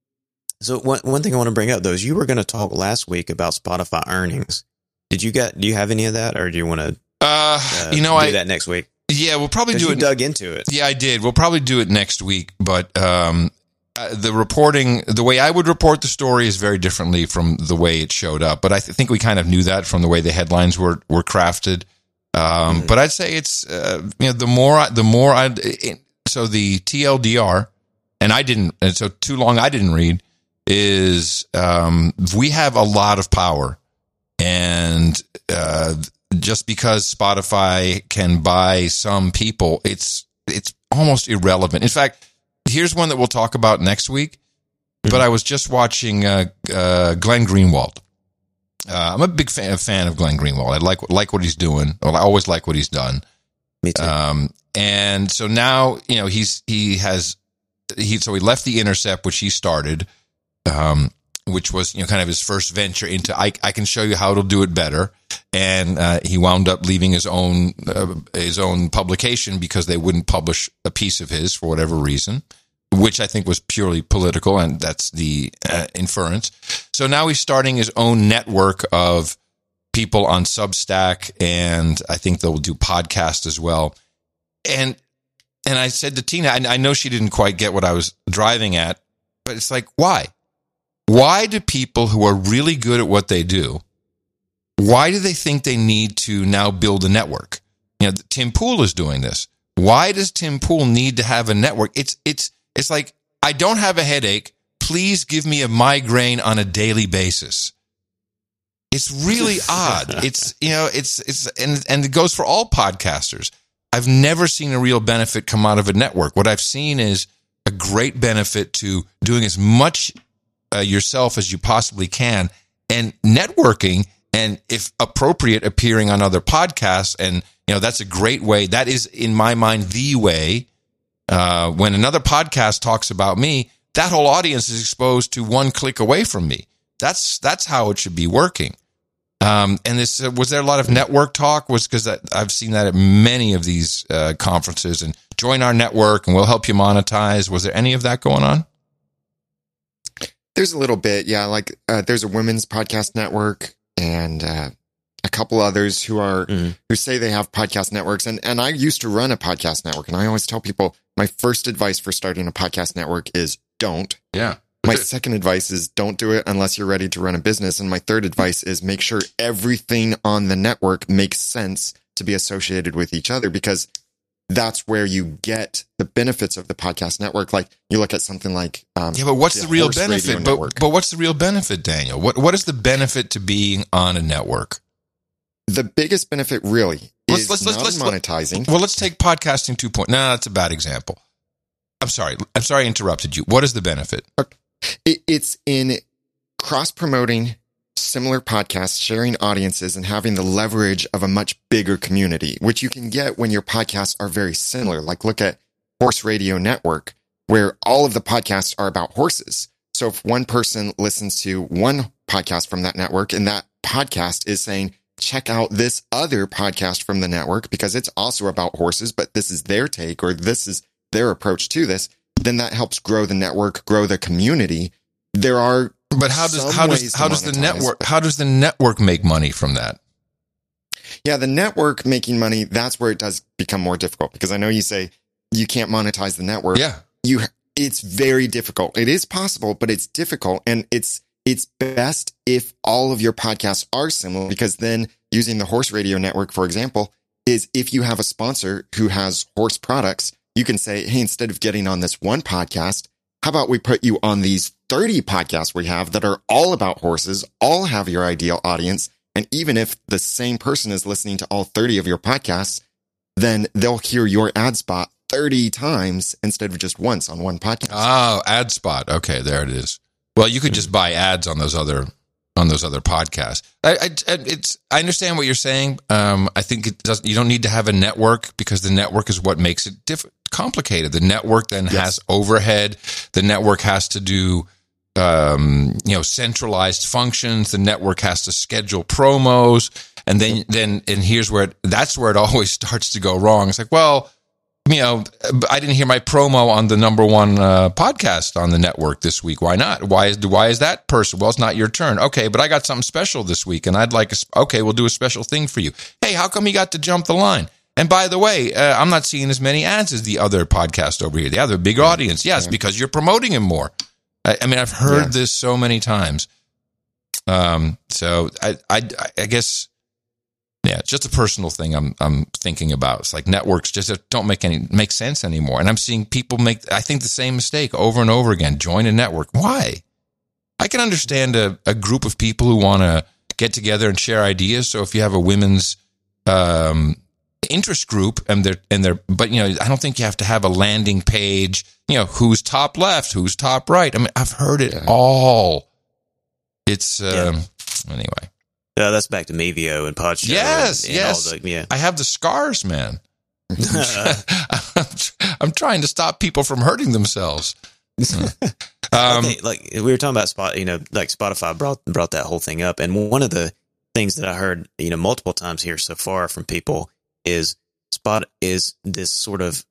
So one one thing I want to bring up though is you were going to talk last week about Spotify earnings. Did you get? Do you have any of that, or do you want to? Uh, Uh, you know, do I that next week. yeah, we'll probably Because do you it. dug into it. Yeah, I did. We'll probably do it next week, but um, uh, the reporting, the way I would report the story is very differently from the way it showed up. But I th- think we kind of knew that from the way the headlines were were crafted. Um, Mhm. But I'd say it's uh, you know the more I, the more I so the T L D R, and I didn't, and so too long I didn't read is um, we have a lot of power, and uh, just because Spotify can buy some people, it's it's almost irrelevant. In fact, here's one that we'll talk about next week. Mm-hmm. But I was just watching uh, uh, Glenn Greenwald. Uh, I'm a big fan, fan of Glenn Greenwald. I like like what he's doing. Well, I always like what he's done. Me too. Um, and so now, you know, he's he has he so he left the Intercept, which he started, um, which was you know kind of his first venture into I I can show you how to do it better. And uh, he wound up leaving his own uh, his own publication because they wouldn't publish a piece of his for whatever reason, which I think was purely political, and that's the uh, inference. So now he's starting his own network of people on Substack, and I think they'll do podcasts as well. And and I said to Tina, I, I know she didn't quite get what I was driving at, but it's like, why? Why do people who are really good at what they do, why do they think they need to now build a network? You know, Tim Pool is doing this. Why does Tim Pool need to have a network? It's it's it's like, I don't have a headache. Please give me a migraine on a daily basis. It's really odd. It's, you know, it's, it's, and, and it goes for all podcasters. I've never seen a real benefit come out of a network. What I've seen is a great benefit to doing as much uh, yourself as you possibly can and networking, and if appropriate, appearing on other podcasts. And, you know, that's a great way. That is, in my mind, the way. Uh, when another podcast talks about me, that whole audience is exposed to one click away from me. That's that's how it should be working. Um, and this uh, was there a lot of network talk? Was because I've seen that at many of these uh, conferences. And join our network, and we'll help you monetize. Was there any of that going on? There's a little bit, yeah. Like uh, there's a women's podcast network, and uh, a couple others who are mm. who say they have podcast networks. And and I used to run a podcast network, and I always tell people my first advice for starting a podcast network is don't. Yeah. My second advice is don't do it unless you're ready to run a business. And my third advice is make sure everything on the network makes sense to be associated with each other, because that's where you get the benefits of the podcast network. Like you look at something like um, yeah, but what's the, the real benefit? But, but what's the real benefit, Daniel? What what is the benefit to being on a network? The biggest benefit really let's, is let's, not let's, monetizing. Well, let's take podcasting two point. No, that's a bad example. I'm sorry. I'm sorry I interrupted you. What is the benefit? It, it's in cross-promoting similar podcasts, sharing audiences, and having the leverage of a much bigger community, which you can get when your podcasts are very similar. Like look at Horse Radio Network, where all of the podcasts are about horses. So if one person listens to one podcast from that network, and that podcast is saying, check out this other podcast from the network because it's also about horses, but this is their take or this is their approach to this, then that helps grow the network, grow the community. There are But how does how does how does the network how does the network make money from that? Yeah, the network making money, that's where it does become more difficult, because I know you say you can't monetize the network. Yeah. You it's very difficult. It is possible, but it's difficult, and it's it's best if all of your podcasts are similar, because then using the Horse Radio Network, for example, is if you have a sponsor who has horse products, you can say, hey, instead of getting on this one podcast, how about we put you on these thirty podcasts we have that are all about horses, all have your ideal audience. And even if the same person is listening to all thirty of your podcasts, then they'll hear your ad spot thirty times instead of just once on one podcast. Oh, ad spot. Okay, there it is. Well, you could just buy ads on those other on those other podcasts. I, I, it's, I understand what you're saying. Um, I think it does, you don't need to have a network, because the network is what makes it diff- complicated. The network then yes. has overhead. The network has to do, um, you know, centralized functions. The network has to schedule promos. And then, then, and here's where, it, that's where it always starts to go wrong. It's like, well, you know, I didn't hear my promo on the number one uh, podcast on the network this week. Why not? Why is why is that person? Well, it's not your turn. Okay, but I got something special this week, and I'd like a, okay, we'll do a special thing for you. Hey, how come you got to jump the line? And by the way, uh, I'm not seeing as many ads as the other podcast over here. They have a big audience. Yes, yeah. Because you're promoting him more. I, I mean, I've heard yeah. this so many times. Um, so I, I, I guess. Yeah, it's just a personal thing I'm I'm thinking about. It's like networks just don't make any make sense anymore. And I'm seeing people make, I think, the same mistake over and over again. Join a network. Why? I can understand a, a group of people who want to get together and share ideas. So if you have a women's um, interest group and they're and they're, but you know, I don't think you have to have a landing page. You know, who's top left, who's top right. I mean, I've heard it yeah. all. It's um, yeah. anyway. Uh, that's back to Mevio and Podshow. Yes, and, and yes. All the, yeah. I have the scars, man. I'm, I'm trying to stop people from hurting themselves. um, okay, like we were talking about Spot, you know, like Spotify brought brought that whole thing up, and one of the things that I heard, you know, multiple times here so far from people is Spot is this sort of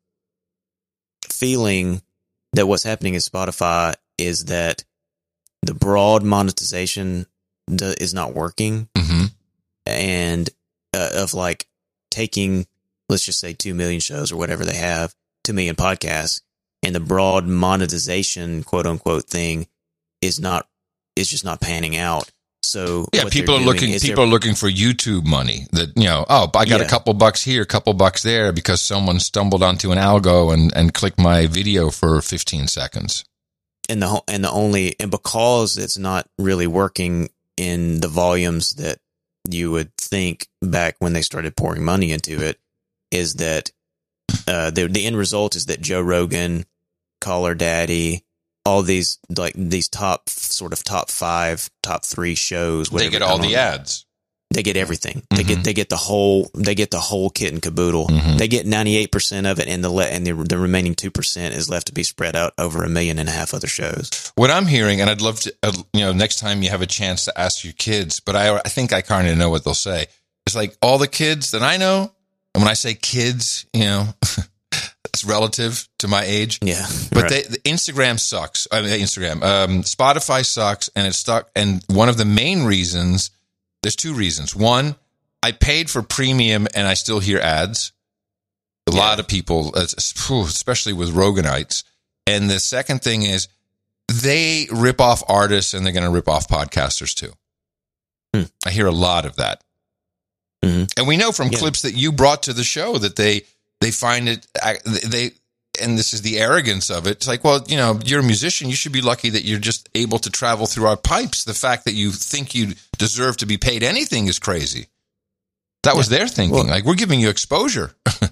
feeling that what's happening in Spotify is that the broad monetization is not working, mm-hmm. and uh, of like taking, let's just say two million shows or whatever they have, two million podcasts, and the broad monetization, quote unquote, thing is not, is just not panning out. So yeah, people are looking, people are looking for YouTube money that, you know, oh, I got yeah. a couple bucks here, a couple bucks there because someone stumbled onto an algo and, and clicked my video for fifteen seconds. And the, and the only, and because it's not really working in the volumes that you would think back when they started pouring money into it, is that uh, the the end result is that Joe Rogan, Caller Daddy, all these like these top sort of top five, top three shows, they get all the ads. they get everything. They Mm-hmm. get they get the whole they get the whole kit and caboodle. Mm-hmm. They get ninety-eight percent of it, and the le- and the, the remaining two percent is left to be spread out over a million and a half other shows. What I'm hearing, and I'd love to, uh, you know, next time you have a chance to ask your kids, but I, I think I kind of know what they'll say. It's like all the kids that I know, and when I say kids, you know, it's relative to my age. Yeah, But right. they, the Instagram sucks. I mean, Instagram, um, Spotify sucks, and it's stuck. And one of the main reasons, there's two reasons. One, I paid for premium, and I still hear ads. A Yeah. lot of people, especially with Roganites. And the second thing is, they rip off artists, and they're going to rip off podcasters too. Hmm. I hear a lot of that. Mm-hmm. And we know from Yeah. clips that you brought to the show that they they find it they and this is the arrogance of it. It's like, well, you know, you're a musician. You should be lucky that you're just able to travel through our pipes. The fact that you think you deserve to be paid anything is crazy. That was Yeah. their thinking. Well- like, we're giving you exposure.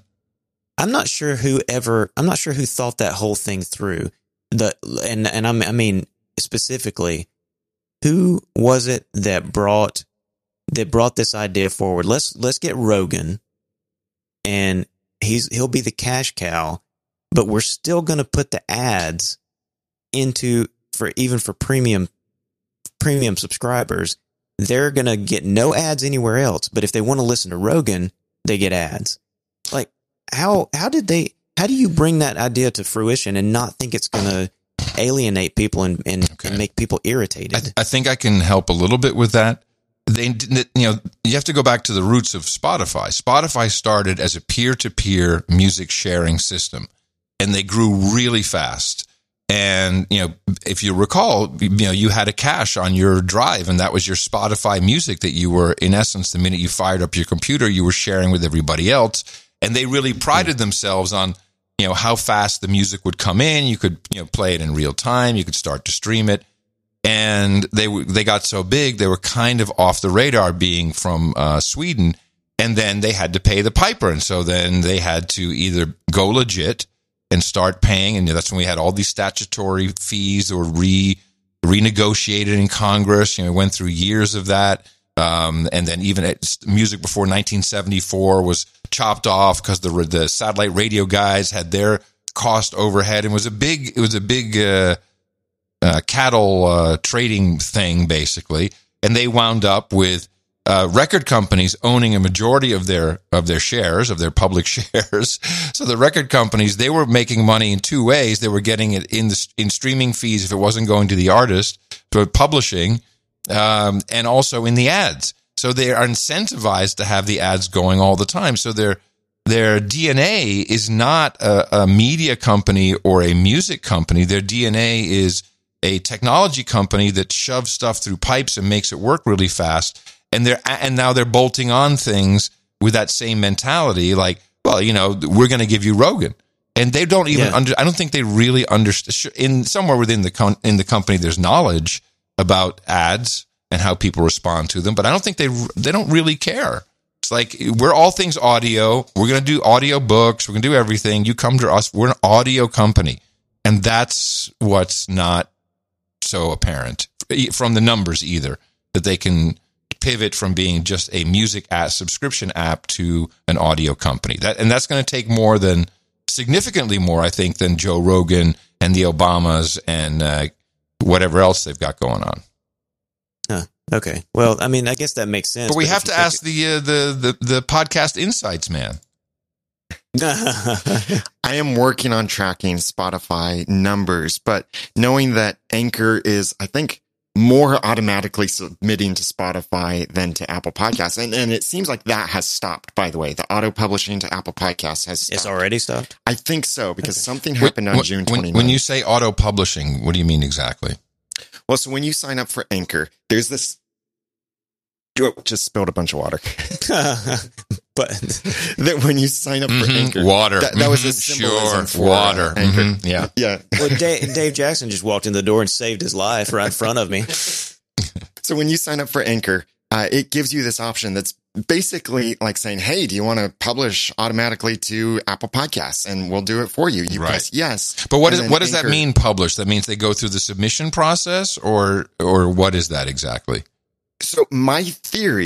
I'm not sure who ever. I'm not sure who thought that whole thing through. The and and I'm, I mean specifically, who was it that brought that brought this idea forward? Let's let's get Rogan, and he's he'll be the cash cow, but we're still going to put the ads into for even for premium premium subscribers. They're going to get no ads anywhere else, but if they want to listen to Rogan, they get ads. Like how how did they how do you bring that idea to fruition and not think it's going to alienate people and, and, Okay. and make people irritated? I, I think I can help a little bit with that. They, didn't- you know, you have to go back to the roots of Spotify. Spotify started as a peer-to-peer music sharing system, and they grew really fast. And, you know, if you recall, you know, you had a cache on your drive, and that was your Spotify music that you were, in essence, the minute you fired up your computer, you were sharing with everybody else. And they really prided themselves on, you know, how fast the music would come in. You could, you know, play it in real time. You could start to stream it. And they they got so big, they were kind of off the radar being from uh, Sweden. And then they had to pay the piper. And so then they had to either go legit and start paying. And that's when we had all these statutory fees or re renegotiated in Congress. You know, we went through years of that. Um, and then even at, music before nineteen seventy-four was chopped off because the the satellite radio guys had their cost overhead, and it was a big it was a big uh, uh, cattle uh, trading thing basically. And they wound up with uh, record companies owning a majority of their of their shares of their public shares. So the record companies, they were making money in two ways. They were getting it in the in streaming fees if it wasn't going to the artist, but publishing. Um, and also in the ads. So they are incentivized to have the ads going all the time. So their their D N A is not a, a media company or a music company. Their D N A is a technology company that shoves stuff through pipes and makes it work really fast. And they're and now they're bolting on things with that same mentality. Like, well, you know, we're going to give you Rogan. And they don't even Yeah. under. I don't think they really understand. In somewhere within the com- in the company, there's knowledge about ads and how people respond to them, but I don't think they they don't really care. It's like, we're all things audio. We're going to do audio books. We're going to do everything. You come to us. We're an audio company, and that's what's not so apparent from the numbers either, that they can pivot from being just a music app subscription app to an audio company. That and that's going to take more than significantly more, I think, than Joe Rogan and the Obamas and uh, whatever else they've got going on. Huh. Okay. Well, I mean, I guess that makes sense. But we if have you to ask the, uh, the the the podcast insights man. take- I am working on tracking Spotify numbers, but knowing that Anchor is, I think, more automatically submitting to Spotify than to Apple Podcasts. And, and it seems like that has stopped, by the way. The auto publishing to Apple Podcasts has stopped. It's already stopped. I think so, because something happened on When- June when, twenty-ninth. when you say auto publishing, what do you mean exactly? Well, so when you sign up for Anchor, there's this. Oh, just spilled a bunch of water. But That when you sign up for Mhm. Anchor, Water. That, that was Mhm. a symbolism Sure. for Water. uh, Anchor. Mhm. Yeah. Yeah. well, Dave, Dave Jackson just walked in the door and saved his life right in front of me. So when you sign up for Anchor, uh, it gives you this option that's basically like saying, "Hey, do you want to publish automatically to Apple Podcasts, and we'll do it for you." You Right. press yes. But what And is then what does that Anchor- mean? Publish? That means they go through the submission process, or or what is that exactly? So my theory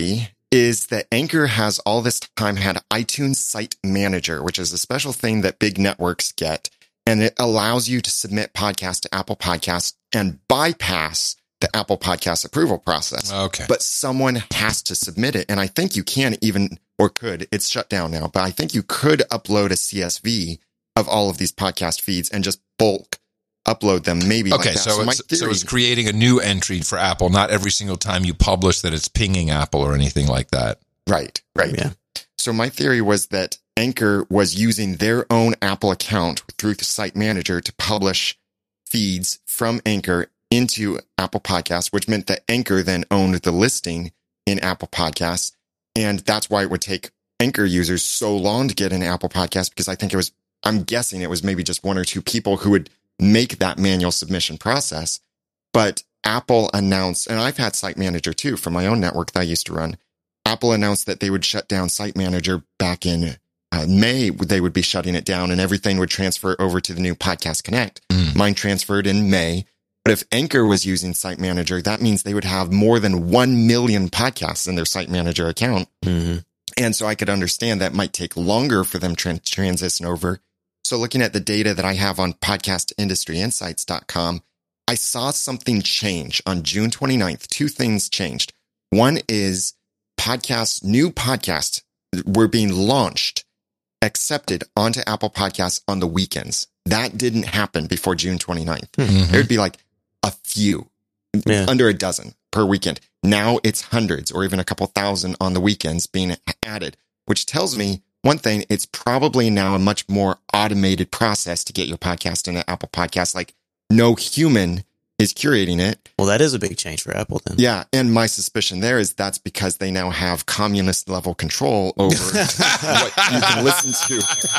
is that Anchor has all this time had iTunes Site Manager, which is a special thing that big networks get. And it allows you to submit podcasts to Apple Podcasts and bypass the Apple Podcast approval process. Okay. But someone has to submit it. And I think you can even, or could, it's shut down now, but I think you could upload a C S V of all of these podcast feeds and just bulk upload them, maybe. Okay, like that. so, so, my it's, theory, so it's creating a new entry for Apple. Not every single time you publish that it's pinging Apple or anything like that. right, right. Yeah. So my theory was that Anchor was using their own Apple account through the Site Manager to publish feeds from Anchor into Apple Podcasts, which meant that Anchor then owned the listing in Apple Podcasts. And that's why it would take Anchor users so long to get an Apple Podcast, because I think it was, I'm guessing it was maybe just one or two people who would make that manual submission process. But Apple announced, and I've had Site Manager too from my own network that I used to run. Apple announced that they would shut down Site Manager back in uh, May. They would be shutting it down and everything would transfer over to the new Podcast Connect. Mm. Mine transferred in May. But if Anchor was using Site Manager, that means they would have more than one million podcasts in their Site Manager account. Mm-hmm. And so I could understand that might take longer for them to tran- transition over. So looking at the data that I have on podcast industry insights dot com, I saw something change on June twenty-ninth. Two things changed. One is podcasts, new podcasts were being launched, accepted onto Apple Podcasts on the weekends. That didn't happen before June twenty-ninth. Mm-hmm. There'd be like a few, Yeah. under a dozen per weekend. Now it's hundreds or even a couple thousand on the weekends being added, which tells me one thing, it's probably now a much more automated process to get your podcast into Apple Podcasts. Like no human is curating it. Well, that is a big change for Apple then. Yeah. And my suspicion there is that's because they now have communist level control over what you can listen to.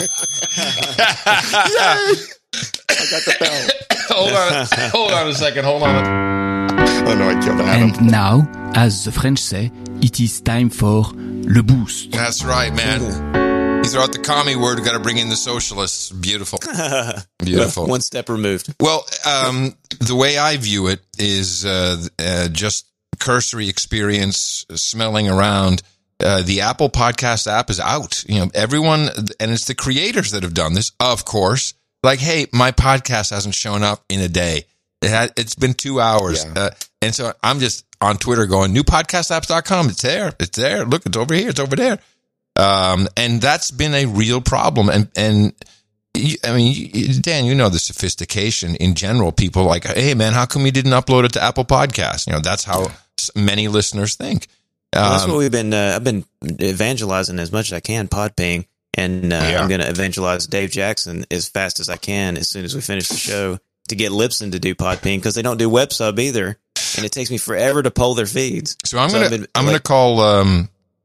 Yay! I got the bell. hold on, hold on a second. Hold on. Oh no, I killed Adam. And now, as the French say, it is time for le boost. That's right, man. You throw out the commie word, got to bring in the socialists. Beautiful. Beautiful. One step removed. Well, um, the way I view it is uh, uh, just cursory experience, smelling around. Uh, the Apple Podcast app is out. You know, everyone, and it's the creators that have done this, of course. Like, hey, my podcast hasn't shown up in a day. It had, it's been two hours. Yeah. Uh, and so I'm just on Twitter going, new podcast apps dot com. It's there. It's there. Look, it's over here. It's over there. Um, and that's been a real problem. And, and you, I mean, you, Dan, you know the sophistication in general. People like, hey, man, how come you didn't upload it to Apple Podcasts? You know, that's how many listeners think. Um, Well, that's what we've been, uh, I've been evangelizing as much as I can, Podping. And uh, Yeah. I'm going to evangelize Dave Jackson as fast as I can as soon as we finish the show to get Libsyn to do Podping because they don't do web sub either. And it takes me forever to poll their feeds. So I'm So gonna I've been, I'm like- gonna call um,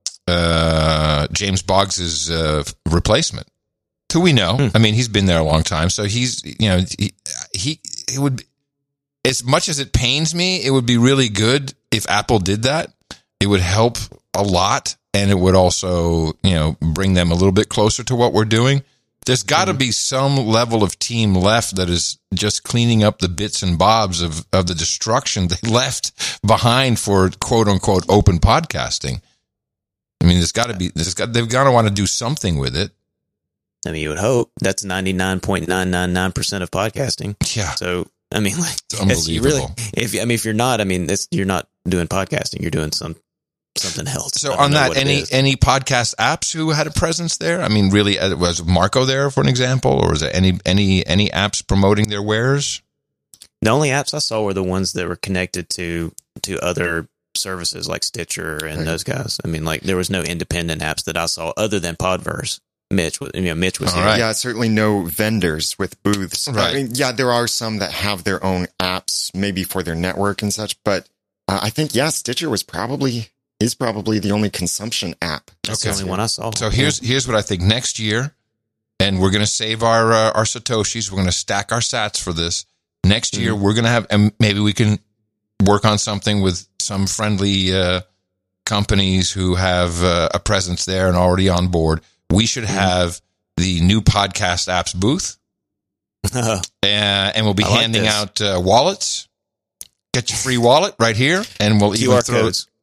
uh, James Boggs's uh, replacement, who we know. Hmm. I mean, he's been there a long time, so he's you know he he it would as much as it pains me, it would be really good if Apple did that. It would help a lot, and it would also you know bring them a little bit closer to what we're doing. There's got to be some level of team left that is just cleaning up the bits and bobs of, of the destruction they left behind for quote unquote open podcasting. I mean, there's got to be, there's got, they've got to want to do something with it. I mean, you would hope that's ninety-nine point nine nine nine percent of podcasting. Yeah. So, I mean, like, It's that's- you really, unbelievable. if, I mean, if you're not, I mean, that's, you're not doing podcasting, you're doing some, something else. So I don't on know that, what it any, is. any podcast apps who had a presence there? I mean, really, uh, was Marco there for an example, or is there any, any, any apps promoting their wares? The only apps I saw were the ones that were connected to to other services like Stitcher and Right. those guys. I mean, like there was no independent apps that I saw other than Podverse. Mitch, was- you know, Mitch was All here. right. Yeah, certainly no vendors with booths. Right. I mean, yeah, there are some that have their own apps, maybe for their network and such. But uh, I think, yeah, Stitcher was probably is probably the only consumption app. That's Okay. the only one I saw. So here's here's what I think next year, and we're going to save our uh, our satoshis. We're going to stack our sats for this. Next year, we're going to have, and maybe we can work on something with some friendly uh, companies who have uh, a presence there and already on board. We should have the new podcast apps booth, uh, and we'll be I like handing this. out uh, wallets. Get your free wallet right here, and we'll Q even R throw codes.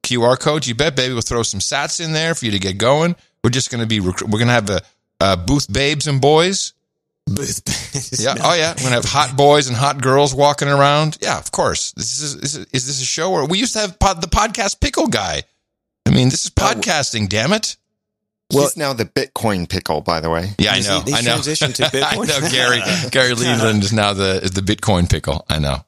Q R codes. You bet, baby. We'll throw some sats in there for you to get going. We're just going to be, rec- we're going to have a, a booth babes and boys. Booth. Yeah. Oh, yeah. We're going to have hot boys and hot girls walking around. Yeah, of course. This is, is, is this a show where we used to have pod, the podcast pickle guy? I mean, this is podcasting, damn it. Well, he's now the Bitcoin pickle, by the way. Yeah, I know. He, he I know. transitioned to Bitcoin. I know. Gary Gary Leland is now the is the Bitcoin pickle. I know.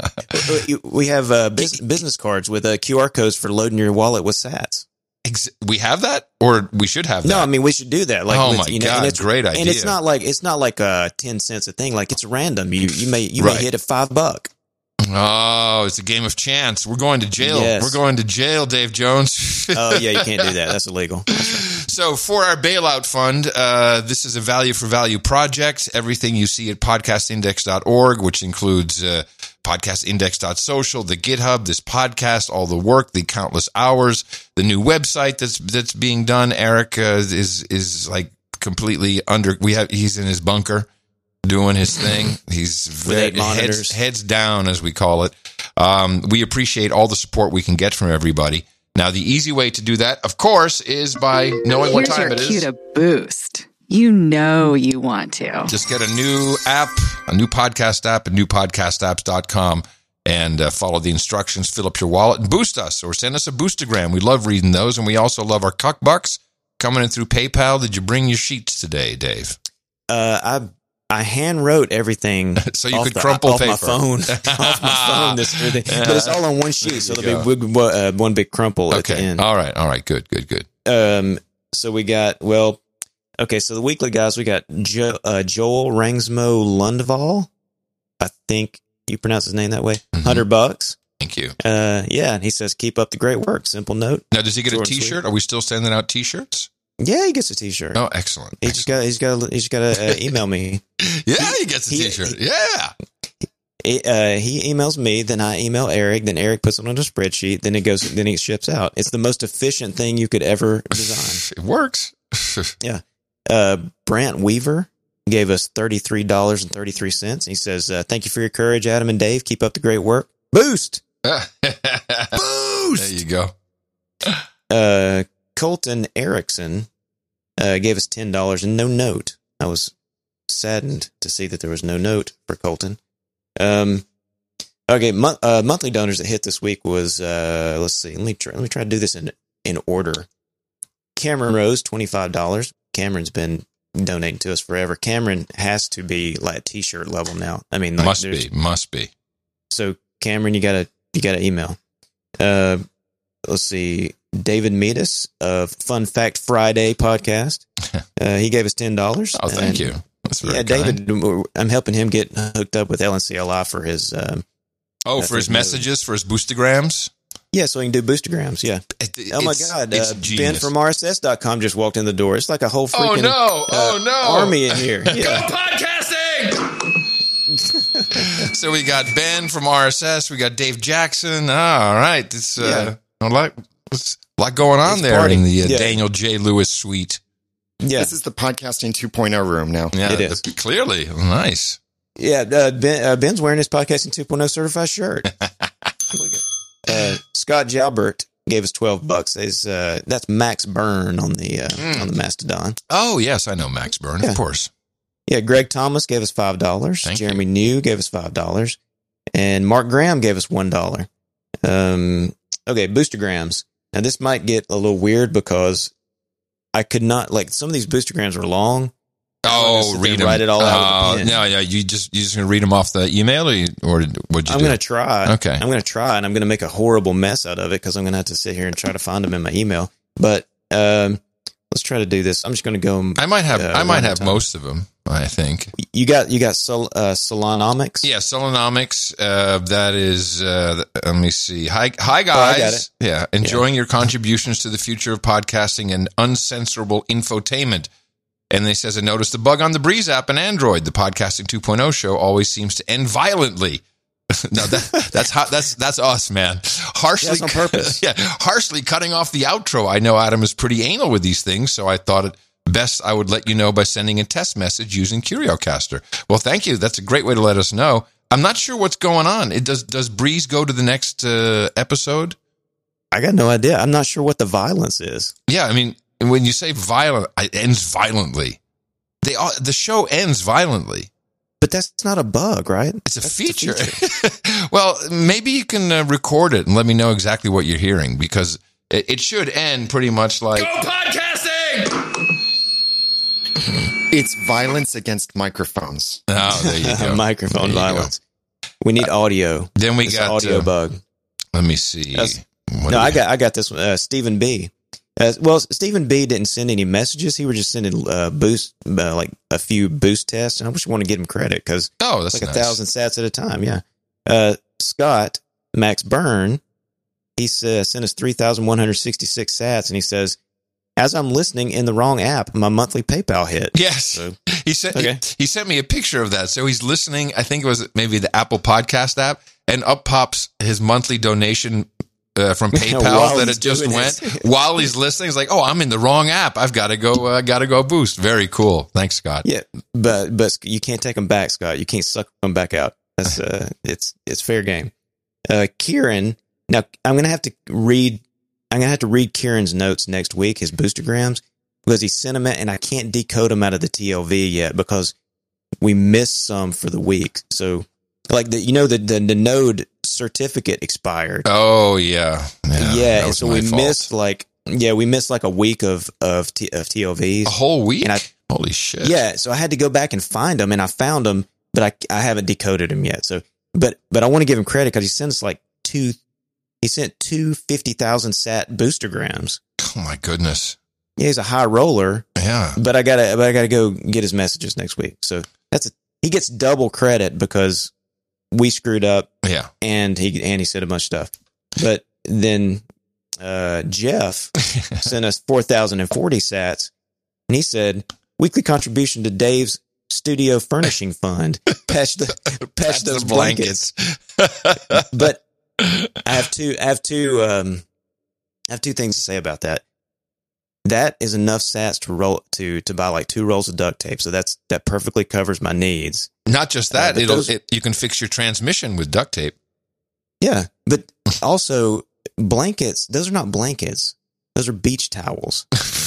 We have uh, bus- business cards with uh, Q R codes for loading your wallet with sats. Ex- we have that, or we should have that. No, I mean we should do that. Like, Oh with, my you know, God, and it's, great idea. And it's not like it's not like uh ten cents a thing. Like it's random. You you may you Right. may hit a five buck. Oh, it's a game of chance. We're going to jail. Yes. We're going to jail, Dave Jones. Oh yeah, you can't do that. That's illegal. So for our bailout fund, uh, this is a value for value project. Everything you see at podcast index dot org, which includes uh, podcast index dot social, the GitHub, this podcast, all the work, the countless hours, the new website that's that's being done. Eric uh, is is like completely under. We have he's in his bunker doing his thing. He's very, eight monitors. heads, heads down, as we call it. Um, we appreciate all the support we can get from everybody. Now, the easy way to do that, of course, is by knowing what Here's time your it is. cue to boost. You know you want to. Just get a new app, a new podcast app at new podcast apps dot com and uh, follow the instructions, fill up your wallet, and boost us or send us a boostagram. We love reading those, and we also love our cuck bucks coming in through PayPal. Did you bring your sheets today, Dave? Uh, I I hand wrote everything So you off could the, crumple off paper. my phone, off my phone. This everything, but it's all on one sheet, so There you there'll be one, uh, one big crumple at the Okay. end. All right. All right. Good, good, good. Um, so we got well, okay. So the weekly guys, we got jo- uh, Joel Rangsmo Lundvall. I think you pronounce his name that way. Mhm. Hundred bucks. Thank you. Uh, yeah, and he says, "Keep up the great work." Simple note. Now, does he get a Short and T-shirt? sweet. Are we still sending out T-shirts? Yeah, he gets a T-shirt. Oh, excellent. He just got. He's got. He's got to uh, email me. Yeah, he gets a he- T-shirt. he- Yeah. It, uh, he emails me, then I email Eric, then Eric puts it on a spreadsheet, then it goes, then it ships out. It's the most efficient thing you could ever design. It works. Uh, Brant Weaver gave us thirty-three dollars and thirty-three cents. He says, uh, "Thank you for your courage, Adam and Dave. Keep up the great work." Boost. Boost. There you go. Uh, Colton Erickson uh, gave us ten dollars and no note. I was saddened to see that there was no note for Colton. Um, okay, mon- uh, monthly donors that hit this week was uh, let's see, let me try, let me try to do this in in order. Cameron Rose, twenty-five dollars. Cameron's been donating to us forever. Cameron has to be like a T-shirt level now. I mean, like, Must there's- be. Must be. So Cameron, you gotta you gotta email. Uh, let's see, David Meadus of Fun Fact Friday podcast. Uh, he gave us ten dollars. Oh, thank you. That's very Yeah, kind. David, I'm helping him get hooked up with L N C L I for his. Um, Oh, That's for his his move. messages, for his boostergrams. yeah, so he can do boostergrams. Yeah. It- Oh my it's- God, it's uh, Ben genius. from R S S dot com just walked in the door. It's like a whole freaking Oh no! Oh uh, no! army in here. Go Yeah. podcasting! So we got Ben from R S S. We got Dave Jackson. All right, it's uh, a lot, it's a lot going on It's there party. in the uh, Yeah. Daniel J. Lewis suite. Yeah. This is the podcasting two point oh room now. Yeah, It is. the- clearly nice. Yeah, uh, ben, uh, Ben's wearing his podcasting two point oh certified shirt. uh, Scott Jalbert gave us twelve bucks. Is uh, that's Max Byrne on the uh, Mm. on the Mastodon. Oh yes, I know Max Byrne, Yeah. of course. Yeah, Greg Thomas gave us five dollars. Thank Jeremy New gave us five dollars, and Mark Graham gave us one dollar. Um, okay, boostergrams. Now this might get a little weird because I could not like some of these boostergrams are long. Oh, sit there read and them. write it all out with a Oh, pen. no, yeah, you just you just gonna read them off the email, or you, or what'd you I'm do? going to try. Okay. I'm going to try, and I'm going to make a horrible mess out of it because I'm going to have to sit here and try to find them in my email. But um, let's try to do this. I'm just going to go. I might have uh, I might one at a have time. most of them. I think. You got you got Sol, uh, Solonomics. Yeah, Solonomics. Uh, that is. Uh, let me see. Hi, hi, guys. Oh, I got it. Yeah, enjoying your contributions to the future of podcasting and uncensorable infotainment. And they says, I noticed the bug on the Breeze app and Android. The podcasting two point oh show always seems to end violently. No, that, that's how, that's that's us, man. Harshly, That's on purpose. yeah, harshly cutting off the outro. I know Adam is pretty anal with these things, so I thought it best I would let you know by sending a test message using CurioCaster. Well, thank you. That's a great way to let us know. I'm not sure what's going on. It does does Breeze go to the next uh, episode? I got no idea. I'm not sure what the violence is. Yeah, I mean, when you say violent, it ends violently. They all, the show ends violently. But that's not a bug, right? It's a That's feature. the feature. Well, maybe you can uh, record it and let me know exactly what you're hearing, because it, it should end pretty much like... Go podcasting! It's violence against microphones. Oh, there you go. Microphone There you violence. We need audio. Then we It's got... an audio uh, bug. Let me see. That's- What No, do I we got I got this one. Uh, Stephen B. Uh, well, Stephen B. didn't send any messages. He was just sending uh, boost, uh, like a few boost tests. And I just want to give him credit because Oh, that's like nice. a thousand sats at a time. Yeah. Uh, Scott Max Byrne, he uh, sent us three thousand one hundred sixty-six sats, and he says, "As I'm listening in the wrong app, my monthly PayPal hit." Yes. So, He sent Okay. he, he sent me a picture of that. So he's listening. I think it was maybe the Apple Podcast app, and up pops his monthly donation uh, from PayPal While that he's it just doing went this. while he's listening. He's like, "Oh, I'm in the wrong app. I've got to go. Uh, got to go boost." Very cool. Thanks, Scott. yeah, but but you can't take them back, Scott. You can't suck them back out. That's uh, it's it's fair game. Uh, Kieran. Now I'm gonna have to read. I'm gonna have to read Kieran's notes next week. His boostergrams, because he sent them, and I can't decode them out of the T L V yet because we missed some for the week. So, like the you know the the, the node certificate expired. Oh yeah, yeah. Yeah, that and was so my we fault. missed like yeah we missed like a week of of, T, of T L Vs. a whole week. And I- Holy shit. Yeah, so I had to go back and find them, and I found them, but I I haven't decoded them yet. So, but but I want to give him credit because he sent us like two. He sent two fifty thousand sat boostergrams. Oh my goodness. Yeah, he's a high roller, Yeah. but I gotta but I gotta go get his messages next week. So that's a, he gets double credit because we screwed up Yeah. and he and he said a bunch of stuff. But then uh, Jeff sent us four thousand forty sats, and he said weekly contribution to Dave's studio furnishing fund. Patch the patch Patch those the blankets. But I have two. I have two. Um, I have two things to say about that. That is enough sats to roll to to buy like two rolls of duct tape. So that's that perfectly covers my needs. Not just that, Uh, but it'll those- it, you can fix your transmission with duct tape. Yeah, but also blankets. Those are not blankets. Those are beach towels,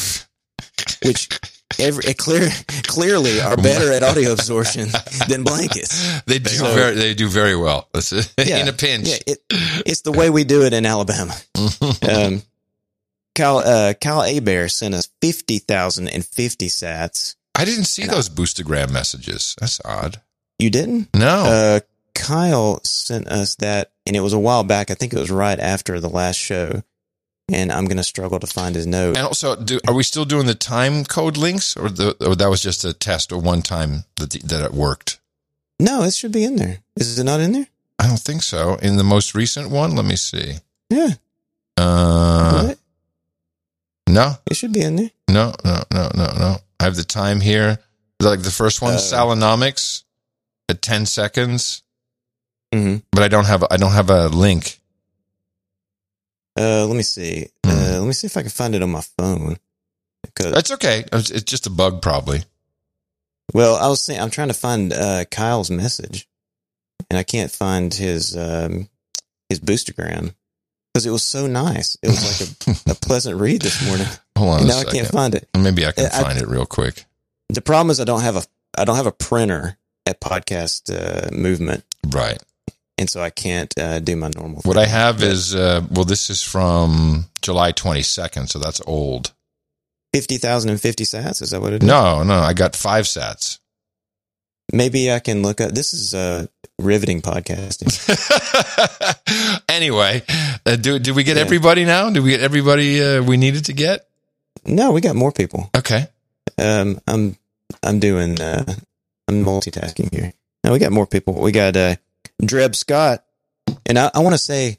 which every it clear clearly are better at audio absorption than blankets. They do So- very they do very well. That's it. Yeah, In a pinch. Yeah, it, it's the way we do it in Alabama. Um, Kyle uh, Kyle Abear sent us fifty thousand and fifty sats. I didn't see And I- those boostergram messages. That's odd. You didn't? No. Uh, Kyle sent us that, and it was a while back. I think it was right after the last show. And I'm going to struggle to find his note. And also, do, are we still doing the time code links, or the or that was just a test or one time that the, that it worked? No, it should be in there. Is it not in there? I don't think so. In the most recent one, let me see. Yeah. Uh, What? no, It should be in there. no, no, no, no, no. I have the time here. Like the first one, Uh, Salonomics at ten seconds, Mm-hmm. but I don't have I don't have a link. Uh, let me see. Hmm. Uh, let me see if I can find it on my phone. Because, That's okay. It's it's just a bug, probably. well, I was saying I'm trying to find uh, Kyle's message, and I can't find his um, his boostergram because it was so nice. It was like a, a pleasant read this morning. Hold on And a now I second. can't find it. Maybe I can I- find it real quick. The problem is I don't have a I don't have a printer at Podcast uh, Movement, Right. and so I can't uh, do my normal. What thing. I have But is, uh, well, this is from July twenty-second, so that's old. fifty thousand and fifty sats. Is that what it is? No, no, I got five sats. Maybe I can look up. This is uh, riveting podcasting. Anyway, uh, do, did we get Yeah. everybody now? Did we get everybody uh, we needed to get? No, we got more people. Okay. Um, I'm I'm doing uh, I'm multitasking here. No, we got more people. We got uh, Dreb Scott, and I, I want to say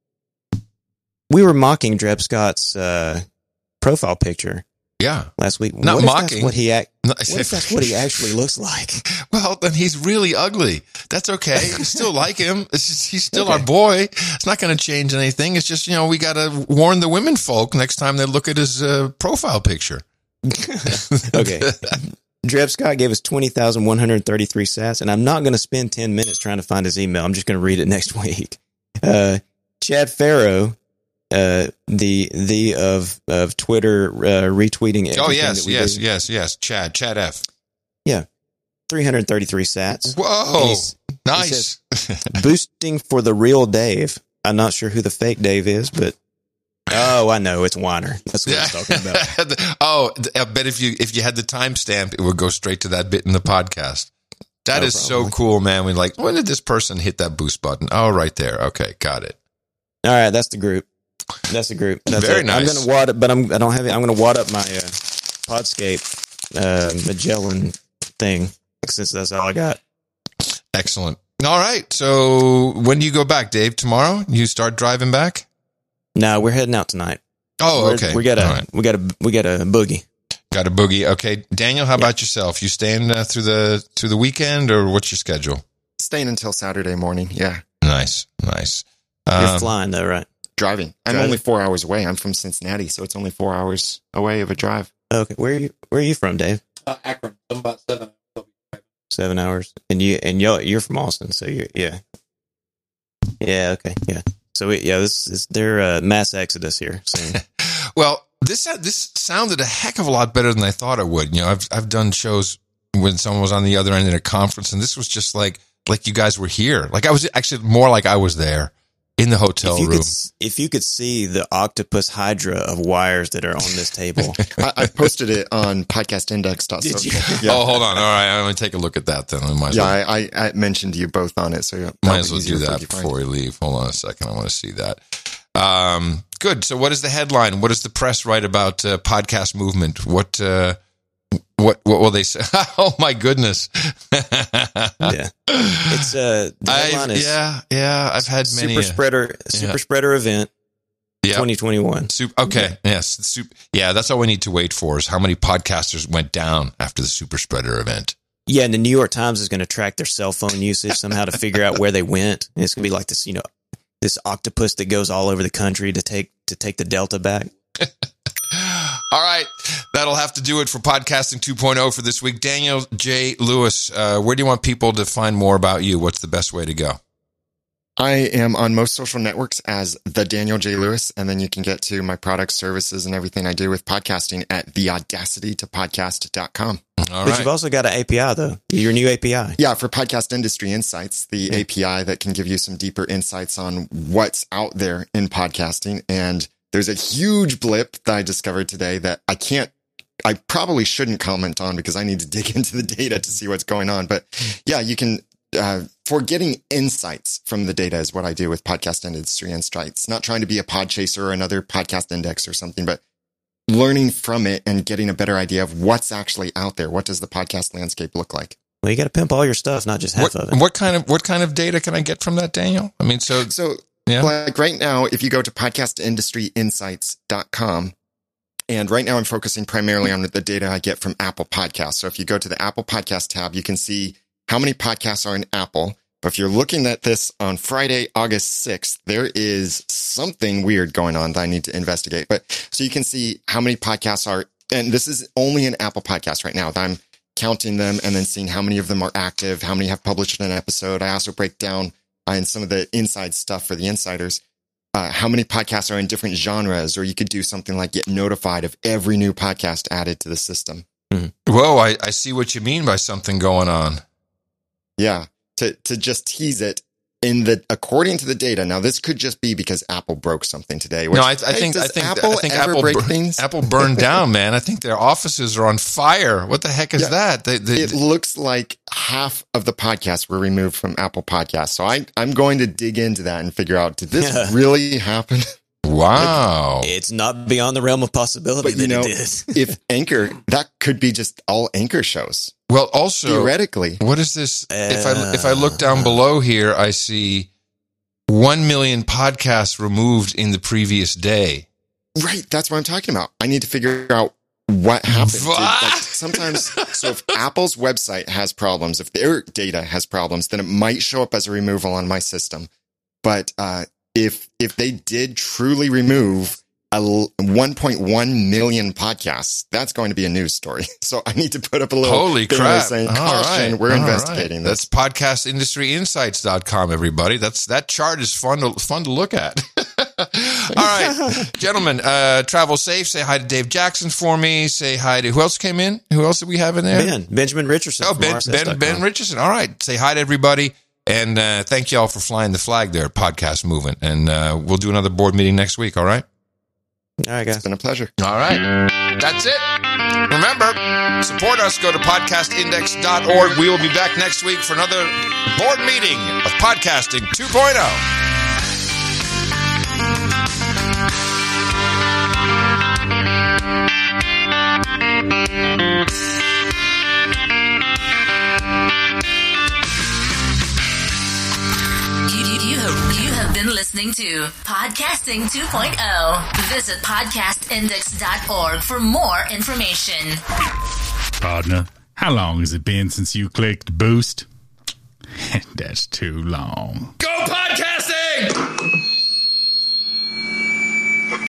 we were mocking Dreb Scott's uh, profile picture Yeah. last week. Not what if mocking. That's what he act. No, What if that's what he actually looks like? Well, then he's really ugly. That's okay. We still like him. It's just, he's still Okay. our boy. It's not going to change anything. It's just, you know, we got to warn the women folk next time they look at his uh, profile picture. Okay. Dreb Scott gave us twenty thousand one hundred thirty-three sats, and I'm not going to spend ten minutes trying to find his email. I'm just going to read it next week. Uh, Chad Farrow uh, the the of of Twitter uh, retweeting. Oh everything yes, that we yes, do. yes, yes. Chad, Chad F. Yeah, three hundred thirty-three sats. Whoa, He's- nice. Boosting for the real Dave. I'm not sure who the fake Dave is, but oh, I know it's Weiner. That's what he's talking about. Oh, I bet if you if you had the timestamp, it would go straight to that bit in the podcast. That Oh, is probably. so cool, man. We like, when did this person hit that boost button? Oh, right there. Okay, got it. All right, that's the group. That's the group. That's Very it. nice. I'm gonna wad it, but I'm I don't have it. I'm gonna wad up my uh, Podscape uh, Magellan thing since that's all I got. Excellent. All right. So when do you go back, Dave? Tomorrow? You start driving back? No, we're heading out tonight. Oh, We're- okay. We got a All right. we got a we got a boogie. Got a boogie. Okay, Daniel, how about yourself? You staying uh, through the through the weekend, or what's your schedule? Staying until Saturday morning. Yeah. Nice, nice. You're Um, flying though, right? Driving. I'm Driving. only four hours away. I'm from Cincinnati, so it's only four hours away of a drive. Okay, where are you? Where are you from, Dave? Uh, Akron. I'm about seven. Seven hours, and you and you're you're from Austin, so you're yeah, yeah, okay, yeah. So we, yeah, this is their uh, mass exodus here soon. Well, this this sounded a heck of a lot better than I thought it would. You know, I've I've done shows when someone was on the other end in a conference, and this was just like like you guys were here. Like I was actually more like I was there in the hotel if you room. could, s- if you could see the octopus hydra of wires that are on this table, I, I posted it on podcast index dot social. Did you? Yeah. Oh, hold on. All right, I'm gonna take a look at that then. We might as Yeah, well, I, I, I mentioned you both on it, so yeah, might that'll as be well easier do for that you to find. before we leave. Hold on a second. I want to see that. Um, good. So, what is the headline? What does the press write about uh, podcast movement? What uh, what what will they say? Oh my goodness! yeah, it's uh, the headline I've, is yeah, yeah. I've had many. super uh, spreader super yeah. spreader event yeah. twenty twenty-one. Sup- okay. Yes. Sup- yeah. That's all we need to wait for is how many podcasters went down after the super spreader event. Yeah, and the New York Times is going to track their cell phone usage somehow to figure out where they went. And it's going to be like this, you know, this octopus that goes all over the country to take to take the Delta back. All right. That'll have to do it for Podcasting two point oh for this week. Daniel J. Lewis, uh, where do you want people to find more about you? What's the best way to go? I am on most social networks as the Daniel J. Lewis, and then you can get to my products, services, and everything I do with podcasting at the audacity to podcast dot com. All But right. you've also got an A P I, though. Your new A P I. Yeah, for Podcast Industry Insights, the A P I that can give you some deeper insights on what's out there in podcasting. And there's a huge blip that I discovered today that I can't, I probably shouldn't comment on because I need to dig into the data to see what's going on. But yeah, you can, uh, for getting insights from the data is what I do with Podcast Industry Insights. Not trying to be a pod chaser or another podcast index or something, but learning from it and getting a better idea of what's actually out there. What does the podcast landscape look like? Well, you got to pimp all your stuff, not just half What, of it. what kind of what kind of data can I get from that, Daniel? I mean, so So yeah. like right now, if you go to podcast industry insights dot com, and right now I'm focusing primarily on the data I get from Apple Podcasts. So if you go to the Apple Podcast tab, you can see how many podcasts are in Apple. But if you're looking at this on Friday, August sixth, there is something weird going on that I need to investigate. But so you can see how many podcasts are, and this is only an Apple Podcast right now. I'm counting them and then seeing how many of them are active, how many have published an episode. I also break down uh, in some of the inside stuff for the insiders, uh, how many podcasts are in different genres, or you could do something like get notified of every new podcast added to the system. Whoa, I, I see what you mean by something going on. Yeah. To, to just tease it in the, according to the data. Now, this could just be because Apple broke something today. Which, No, I, I hey, think I does think Apple I think ever Apple break bur- things? Apple burned down, man. I think their offices are on fire. What the heck is Yeah. that? They, they, It looks like half of the podcasts were removed from Apple Podcasts. So I, I'm going to dig into that and figure out, did this Yeah. really happen? wow. It's not beyond the realm of possibility But you that know, it did. if Anchor, that could be just all Anchor shows. Well, also, Theoretically. what is this? if I if I look Uh. down below here, I see one million podcasts removed in the previous day. Right. That's what I'm talking about. I need to figure out what happened. Did, What? like, sometimes, so if Apple's website has problems, if their data has problems, then it might show up as a removal on my system. But uh, if if they did truly remove a l- one point one million podcasts, that's going to be a news story. So I need to put up a little Holy thing crap. saying, All caution, right. we're All investigating right. this. That's podcast industry insights dot com, everybody. That's that chart is fun to fun to look at. All right, gentlemen, uh, travel safe. Say hi to Dave Jackson for me. Say hi to, who else came in? Who else did we have in there? Ben, Benjamin Richardson. Oh, from Ben, R S S Ben, dot com. Ben Richardson. All right. Say hi to everybody. And uh, thank you all for flying the flag there at Podcast Movement. And uh, we'll do another board meeting next week. All right. All right, guys. It's been a pleasure. All right. That's it. Remember, support us. Go to podcast index dot org. We will be back next week for another board meeting of Podcasting two point oh. You, you, you, have, you have been listening to Podcasting two point oh. Visit podcast index dot org for more information. Partner, how long has it been since you clicked boost? That's too long. Go podcasting!